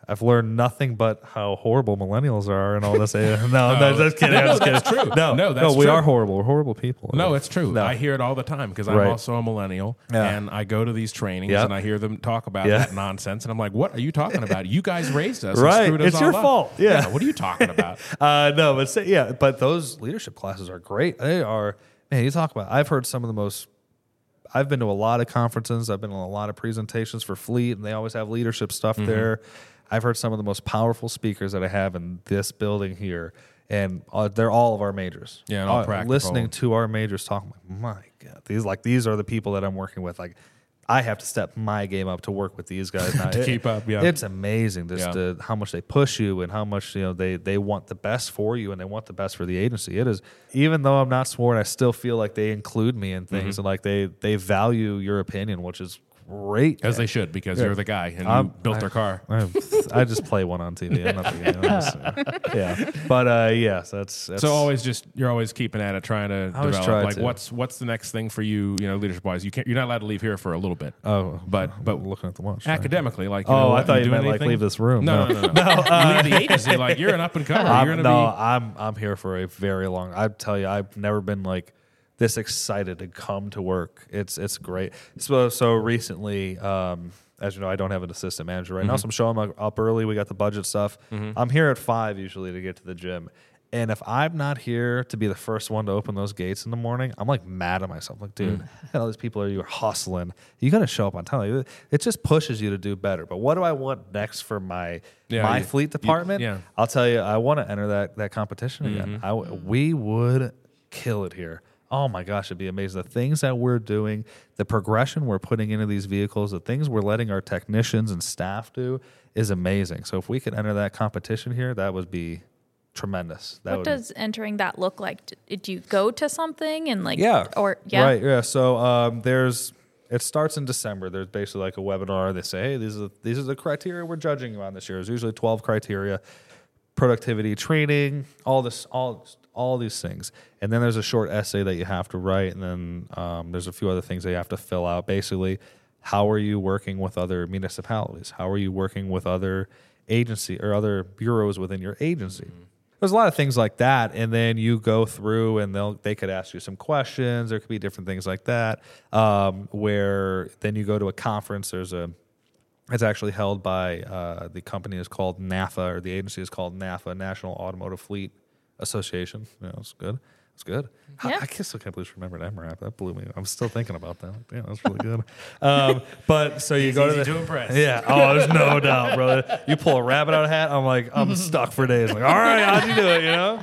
I've learned nothing but how horrible millennials are and all this. no, no, No. just kidding. I'm just kidding. That's true. No, No, that's no, we true. are horrible. We're horrible people. No, it's true. No. I hear it all the time because I'm Right. also a millennial, Yeah. and I go to these trainings Yep. and I hear them talk about Yeah. that nonsense, and I'm like, "What are you talking about? You guys raised us, Right. And screwed us It's all your up. fault. Yeah. What are you talking about? Uh, no, but say, yeah, but those leadership classes are great. They are, man, you talk about, I've heard some of the most, I've been to a lot of conferences. I've been on a lot of presentations for Fleet, and they always have leadership stuff Mm-hmm. there. I've heard some of the most powerful speakers that I have in this building here, and uh, they're all of our majors. Yeah, and all Uh, practical. listening to our majors talking, like, my God, these like these are the people that I'm working with. Like, I have to step my game up to work with these guys now. To It- keep up, yeah. It's amazing just Yeah. to, how much they push you and how much you know they they want the best for you and they want the best for the agency. It is, even though I'm not sworn, I still feel like they include me in things Mm-hmm. and like they they value your opinion, which is great. As they should, because Yeah. you're the guy and you I'm- built I- their car. I, I just play one on T V. I'm not the game. I'm just, uh, yeah, but uh, yeah, so that's, that's So always just you're always keeping at it, trying to I always develop. try Like to. what's what's the next thing for you? You know, leadership wise, you can't. You're not allowed to leave here for a little bit. Oh, But- but looking at the watch. Academically, like you Oh, know, I what, thought you doing meant, like, anything? leave this room. No, No. no, no. no. you leave the agency like you're an up and comer. I'm, You're no, gonna be. I'm I'm here for a very long. I tell you, I've never been like this excited to come to work. It's it's great. So so recently, um, as you know, I don't have an assistant manager right now, so I'm showing up, up early. We got the budget stuff. I'm here at five usually to get to the gym. And if I'm not here to be the first one to open those gates in the morning, I'm like mad at myself. Like, dude, and all these people are you are hustling. You got to show up on time. Like, it just pushes you to do better. But what do I want next for my Yeah, my you- fleet department? yeah. I'll tell you, I want to enter that that competition again. I w we would kill it here. Oh my gosh, it'd be amazing. The things that we're doing, the progression we're putting into these vehicles, the things we're letting our technicians and staff do is amazing. So if we could enter that competition here, that would be tremendous. That What would does entering that look like? D- Do you go to something and like, yeah. or yeah, Right. Yeah. So um, there's it starts in December. There's basically like a webinar. They say, hey, these are the, these are the criteria we're judging you on this year. There's usually twelve criteria: productivity, training, all this, all all these things. And then there's a short essay that you have to write, and then um, there's a few other things that you have to fill out. Basically, how are you working with other municipalities? How are you working with other agency or other bureaus within your agency? There's a lot of things like that, and then you go through, and they'll they could ask you some questions. There could be different things like that. Um, where then you go to a conference. There's a it's actually held by uh, the company is called NAFA, or the agency is called NAFA, National Automotive Fleet Association. You know, it's good. It's good. I- Yeah. I, guess I can't believe you remembered M RAP. That blew me. I'm still thinking about that. Yeah, that's really good. Um, but so you go to easy the, to impress. Yeah. Oh, there's no doubt, brother. You pull a rabbit out of a hat. I'm like, I'm stuck for days. Like, all right, how'd you do it? You know.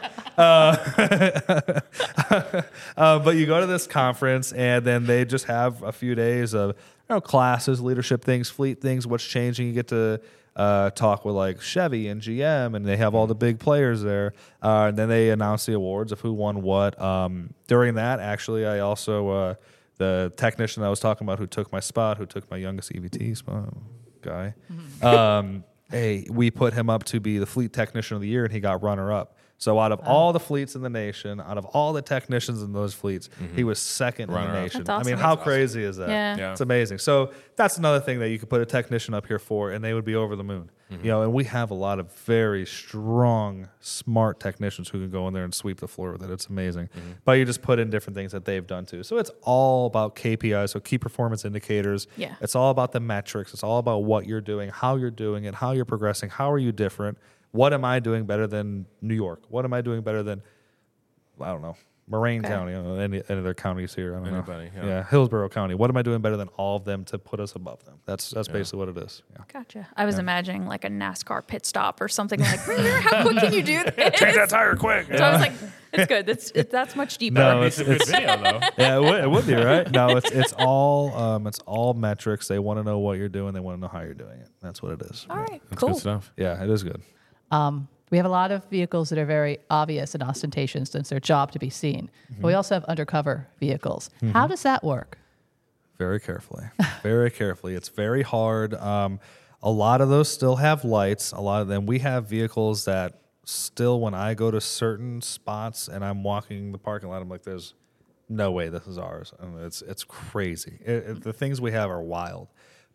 Uh, uh, but you go to this conference, and then they just have a few days of you know classes, leadership things, fleet things, what's changing. You get to uh, talk with like Chevy and G M, and they have all the big players there. Uh, and then they announce the awards of who won what. Um, during that, actually, I also uh, the technician I was talking about who took my spot, who took my youngest E V T spot, guy. Um, hey, we put him up to be the fleet technician of the year, and he got runner up. So out of all the fleets in the nation, out of all the technicians in those fleets, he was second in the Runner-up. nation. That's I mean, awesome. how That's crazy is that? Yeah. Yeah. It's amazing. So that's another thing that you could put a technician up here for, and they would be over the moon. You know, and we have a lot of very strong, smart technicians who can go in there and sweep the floor with it. It's amazing. But you just put in different things that they've done too. So it's all about K P Is, so key performance indicators. Yeah. It's all about the metrics. It's all about what you're doing, how you're doing it, how you're progressing, how are you different. What am I doing better than New York? What am I doing better than, I don't know, Moraine Okay. County, I don't know, any, any other counties here? I don't Anybody, know. yeah. Hillsborough County. What am I doing better than all of them to put us above them? That's that's basically what it is. Yeah. Gotcha. I was imagining like a NASCAR pit stop or something like, how quick can you do this? Change that tire quick. So I was like, it's good. That's it, that's much deeper. No, It's a good video though. yeah, it would, it would be right. No, it's it's all um, it's all metrics. They want to know what you're doing. They want to know how you're doing it. That's what it is. All right, That's cool. good stuff. Yeah, it is good. Um, we have a lot of vehicles that are very obvious and ostentatious. It's their job to be seen. But we also have undercover vehicles. How does that work? Very carefully. Very carefully. It's very hard. Um, a lot of those still have lights. A lot of them. We have vehicles that still, when I go to certain spots and I'm walking the parking lot, I'm like, "There's no way this is ours." And it's it's crazy. It, it, the things we have are wild.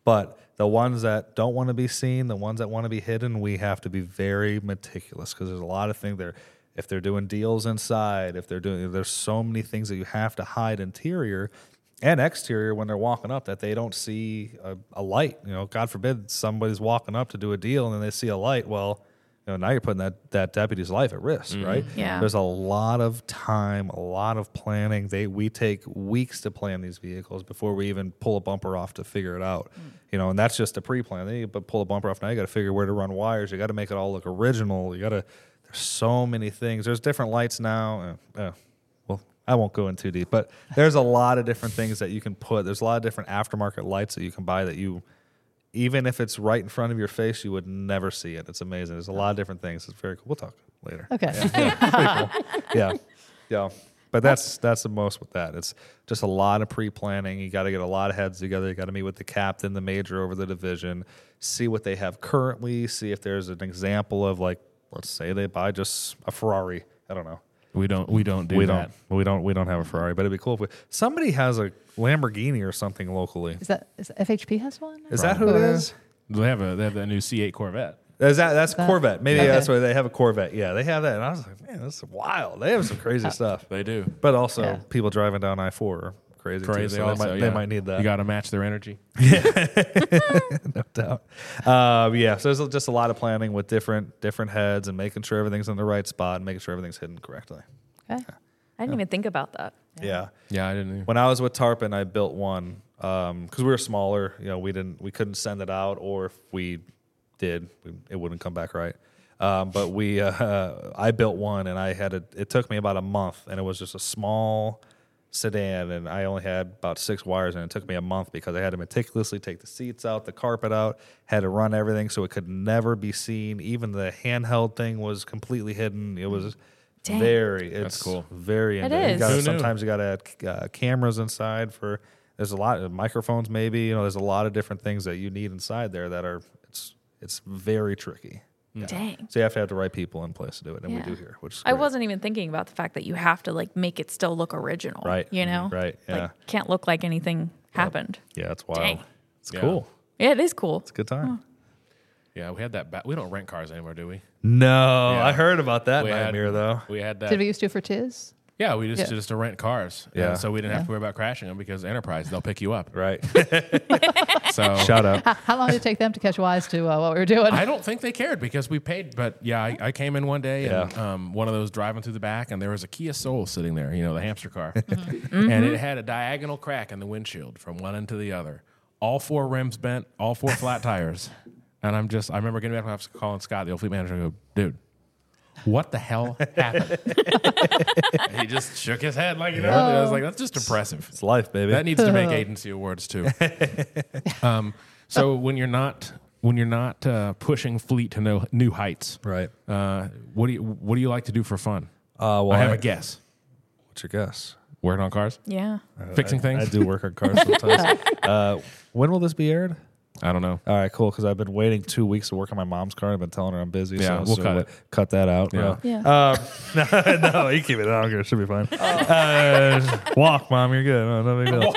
But the ones that don't want to be seen, the ones that want to be hidden, we have to be very meticulous because there's a lot of things there. If they're doing deals inside, if they're doing, there's so many things that you have to hide interior and exterior when they're walking up that they don't see a, a light. You know, God forbid somebody's walking up to do a deal and then they see a light. Well, you know, now you're putting that, that deputy's life at risk, mm-hmm. right? Yeah. There's a lot of time, a lot of planning. They we take weeks to plan these vehicles before we even pull a bumper off to figure it out. Mm. You know, and that's just a pre-plan. Then you pull a bumper off. Now you got to figure where to run wires. You got to make it all look original. You got to. There's so many things. There's different lights now. Uh, uh, well, I won't go in too deep, but there's a lot of different things that you can put. There's a lot of different aftermarket lights that you can buy that you. Even if it's right in front of your face, you would never see it. It's amazing. There's a lot of different things. It's very cool. We'll talk later. Okay. Yeah, yeah, pretty cool. yeah. yeah. But that's that's the most with that. It's just a lot of pre-planning. You got to get a lot of heads together. You got to meet with the captain, the major over the division, see what they have currently, see if there's an example of, like, let's say they buy just a Ferrari. I don't know. We don't. We don't do we that. Don't, we don't. We don't have a Ferrari, but it'd be cool if we, somebody has a Lamborghini or something locally. Is that is F H P has one? Is that who it is? They have a they have that new C eight Corvette. Is that that's that, Corvette? Maybe okay. that's why they have a Corvette. Yeah, they have that, and I was like, man, this is wild. They have some crazy stuff. They do, but also yeah. people driving down I four are crazy. Crazy. Too, so also, they, might, yeah. they might need that. You got to match their energy. No doubt. Um, yeah, so there's just a lot of planning with different different heads and making sure everything's in the right spot and making sure everything's hidden correctly. Okay. I didn't even think about that. Yeah. Yeah, I didn't. Either. When I was with Tarpon, I built one because um, we were smaller. You know, we didn't we couldn't send it out, or if we did, we, it wouldn't come back right. Um, but we, uh, I built one, and I had it. It took me about a month, and it was just a small sedan, and I only had about six wires, and it took me a month because I had to meticulously take the seats out, the carpet out, had to run everything so it could never be seen. Even the handheld thing was completely hidden. It was. Dang. Very, it's That's cool. Very, it is. You gotta, is. sometimes you got to add uh, cameras inside for. There's a lot of microphones, maybe. You know, there's a lot of different things that you need inside there that are. It's it's very tricky. Yeah. Dang. So you have to have the right people in place to do it, and Yeah. we do here. Which is I great. wasn't even thinking about the fact that you have to like make it still look original. Right. You know. Right. Yeah. Like can't look like anything happened. Yeah, it's wild. Dang. It's Yeah. cool. Yeah, it is cool. It's a good time. Yeah, we had that. Ba- we don't rent cars anymore, do we? No, Yeah. I heard about that We had- nightmare though. We had that. Did we used to for Tiz? Yeah, we just Yeah. just to rent cars. Yeah. Yeah, so we didn't have Yeah. to worry about crashing them because Enterprise they'll pick you up. Right. So Shout out. How, how long did it take them to catch wise to uh, what we were doing? I don't think they cared because we paid. But yeah, I, I came in one day and Yeah. um, one of those driving through the back, and there was a Kia Soul sitting there, you know, the hamster car, Mm-hmm. and it had a diagonal crack in the windshield from one end to the other. All four rims bent, all four flat tires, and I'm just. I remember getting back to my office, calling Scott, the old fleet manager, and go, dude. What the hell happened? He just shook his head like, you know, I was like, that's just impressive. It's life, baby. That needs to make agency awards too. um, so when you're not when you're not uh, pushing fleet to no, new heights, right. uh, what do you what do you like to do for fun? Uh, well, I have a guess. What's your guess? Working on cars, Yeah. fixing I, things. I do work on cars sometimes. uh, when will this be aired? I don't know. All right, cool. Because I've been waiting two weeks to work on my mom's car. I've been telling her I'm busy. Yeah, so, we'll so cut it. Cut that out. Yeah. No. Yeah. Um, no, no, you keep it. I don't care. It should be fine. Uh, walk, mom. You're good. No, no big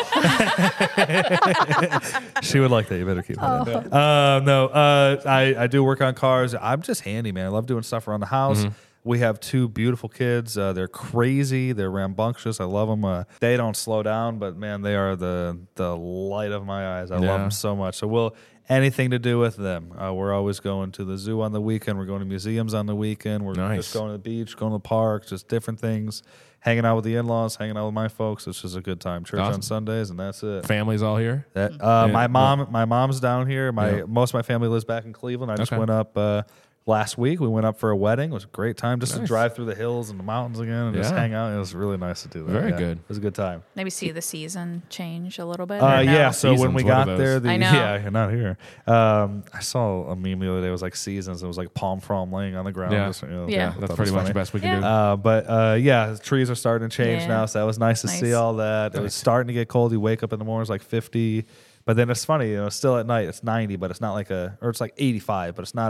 deal. She would like that. You better keep it. in. Uh, no, uh, I, I do work on cars. I'm just handy, man. I love doing stuff around the house. Mm-hmm. We have two beautiful kids. Uh, they're crazy. They're rambunctious. I love them. Uh, they don't slow down, but man, they are the the light of my eyes. I love Yeah. them so much. So we'll anything to do with them. Uh, we're always going to the zoo on the weekend. We're going to museums on the weekend. We're Nice. just going to the beach, going to the park, just different things. Hanging out with the in-laws, hanging out with my folks. It's just a good time. Church Awesome. on Sundays, and that's it. Family's all here. That uh, Yeah. my mom, my mom's down here. My Yeah. most of my family lives back in Cleveland. I just Okay. went up uh, last week. We went up for a wedding. It was a great time just to Nice. drive through the hills and the mountains again and just Yeah. hang out. It was really nice to do that. Very Yeah. good. It was a good time. Maybe see the season change a little bit. Uh, or no? yeah. So when Seasons, we what are got those? there, the I know. yeah, you're not here. Um, I saw a meme the other day. It was like seasons. It was like palm frond laying on the ground. Yeah. Just, you know, Yeah. I thought That's it pretty was much funny. the best we Yeah. can do. Uh, but uh, yeah, the trees are starting to change Yeah. now, so that was nice to Nice. see all that. It was Nice. starting to get cold. You wake up in the morning, it's like fifty, but then it's funny, you know, still at night it's ninety, but it's not like a, or it's like eighty-five, but it's not a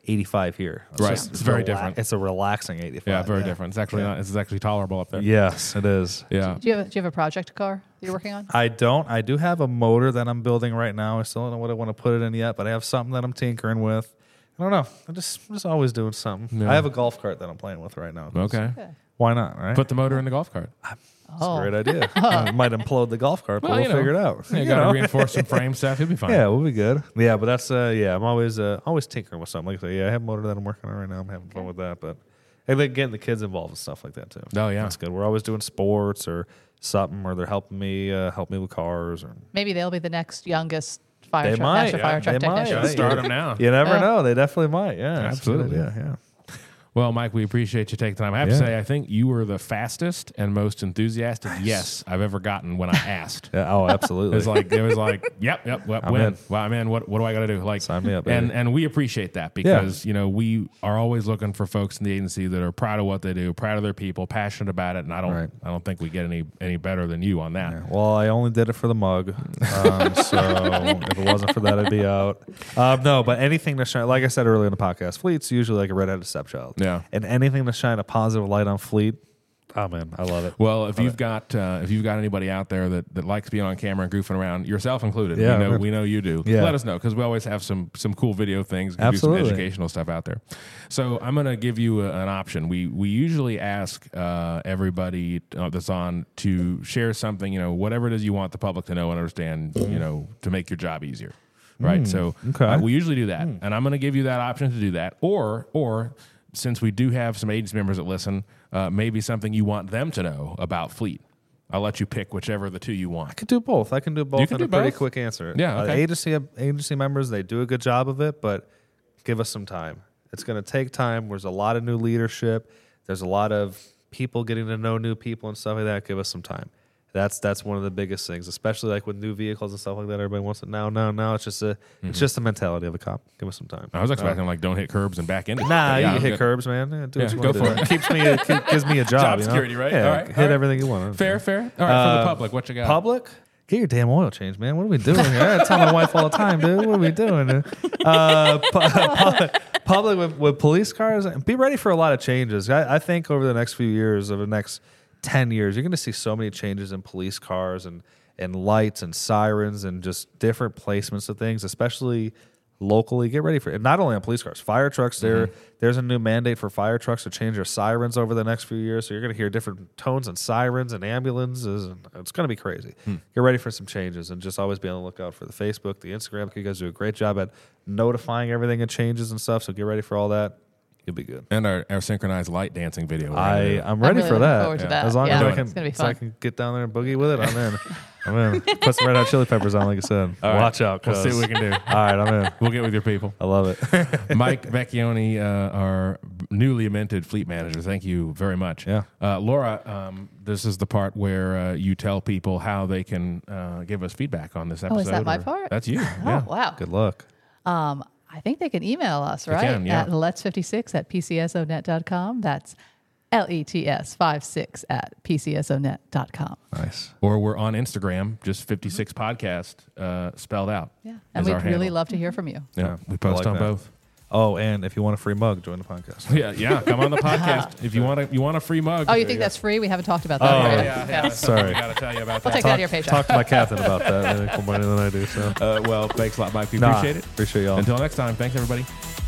eighty-five here. Right. just It's very rela- different. It's a relaxing eighty-five. Yeah, very different. It's actually Yeah. not. It's actually tolerable up there. Yes, it is. Yeah. Do you have a, do you have a project car that you're working on? I don't. I do have a motor that I'm building right now. I still don't know what I want to put it in yet, but I have something that I'm tinkering with. I don't know. I'm just, I'm just always doing something. Yeah. I have a golf cart that I'm playing with right now. Okay. Okay. Why not, right? Put the motor in the golf cart. That's Oh. a great idea. I might implode the golf cart, but Well, we'll you know, figure it out. You, You got to know? reinforce some frame stuff. You'll be fine. Yeah, we'll be good. Yeah, but that's uh yeah, I'm always uh always tinkering with something. Like I say, yeah, I have a motor that I'm working on right now. I'm having fun with that. But I like getting the kids involved and stuff like that too. Oh, yeah. That's good. We're always doing sports or something, or they're helping me uh, help me with cars, or Maybe they'll be the next youngest fire They truck, might, national yeah, fire truck they might, technician. right? Start them now. you never Yeah. know. They definitely might. Yeah, Absolutely. Yeah, yeah. Well, Mike, we appreciate you taking the time. I have Yeah. to say, I think you were the fastest and most enthusiastic yes I've ever gotten when I asked. Yeah, oh, It absolutely. was like it was like, yep, yep. Well, I'm when? in. Well, I'm in. What what do I got to do? Like, Sign me up, And baby. and we appreciate that because you know we are always looking for folks in the agency that are proud of what they do, proud of their people, passionate about it, and I don't Right. I don't think we get any any better than you on that. Yeah, well, I only did it for the mug, um, so if it wasn't for that, I'd be out. Um, no, but anything to shine, like I said earlier in the podcast, Fleet's usually like a redheaded stepchild. Yeah. and anything to shine a positive light on Fleet, oh man, I love it. Well, if you've got uh, if you've got anybody out there that, that likes being on camera and goofing around, yourself included, Yeah, we know man. we know you do. Yeah. Let us know because we always have some some cool video things, give you Absolutely. some educational stuff out there. So I'm going to give you a, an option. We we usually ask uh, everybody uh, that's on to share something, you know, whatever it is you want the public to know and understand, you know, to make your job easier. Right. So okay. uh, we usually do that, and I'm going to give you that option to do that, or or since we do have some agency members that listen, uh, maybe something you want them to know about Fleet. I'll let you pick whichever of the two you I want. could do both. I can do both can in do a pretty both? quick answer. Yeah, Uh, okay. agency agency members, they do a good job of it, but give us some time. It's going to take time. There's a lot of new leadership. There's a lot of people getting to know new people and stuff like that. Give us some time. That's that's one of the biggest things, especially like with new vehicles and stuff like that. Everybody wants it now, now, now. It's just a it's just the mentality of a cop. Give us some time. I was expecting like don't hit curbs and back into it. Nah, But you yeah, can I'm hit good. curbs, man. Yeah, do Yeah, what you go want to for do. it. Keeps me, it keep- gives me a job. Job you know? security, right? Yeah, All right, hit all right. everything you want. Fair, fair. All right, for the Uh, public, what you got? Public, get your damn oil change, man. What are we doing here? I tell my wife all the time, dude. What are we doing? Uh, pu- pu- public with, with police cars, be ready for a lot of changes. I, I think over the next few years, over the next ten years, you're going to see so many changes in police cars and and lights and sirens and just different placements of things, especially locally. Get ready for it. Not only on police cars, fire trucks. There, there's a new mandate for fire trucks to change their sirens over the next few years. So you're going to hear different tones and sirens and ambulances, and it's going to be crazy. Get ready for some changes, and just always be on the lookout for the Facebook, the Instagram. You guys do a great job at notifying everything and changes and stuff. So get ready for all that. You'll be good. And our, our synchronized light dancing video. we're gonna I do. I'm ready really for looking that. forward to that. As long Yeah, as I it's can, gonna be so I fun. can get down there and boogie with it, I'm in. I'm in. Put some Red Hot Chili Peppers on, like I said. All right. Watch out, We'll see cuz. what we can do. All right, I'm in. We'll get with your people. I love it. Mike Vecchione, uh, our newly minted fleet manager. Thank you very much. Yeah. Uh, Laura, um, this is the part where uh, you tell people how they can uh, give us feedback on this episode. Oh, is that my or- part? That's you. Oh, yeah. wow. Good luck. Um, I think they can email us, right? can, yeah. At let's fifty-six at p c s o net dot com. That's L E T S fifty-six at p c s o net dot com. Nice. Or we're on Instagram, just fifty-six podcast uh, spelled out. Yeah. And is our we'd really handle. love to hear from you. Yeah, Yeah, we I post like on that. both. Oh, and if you want a free mug, join the podcast. Yeah, yeah. Come on the podcast if you want to. You want a free mug? Oh, you think that's free? We haven't talked about that. Oh, right? Yeah, yeah. Sorry. I got to tell you about We'll that. take that out of your paycheck. Talk to my captain about that. I think more money than I do. So, Uh, well, thanks a lot, Mike. We Nah, appreciate it. Appreciate y'all. Until next time, thanks everybody.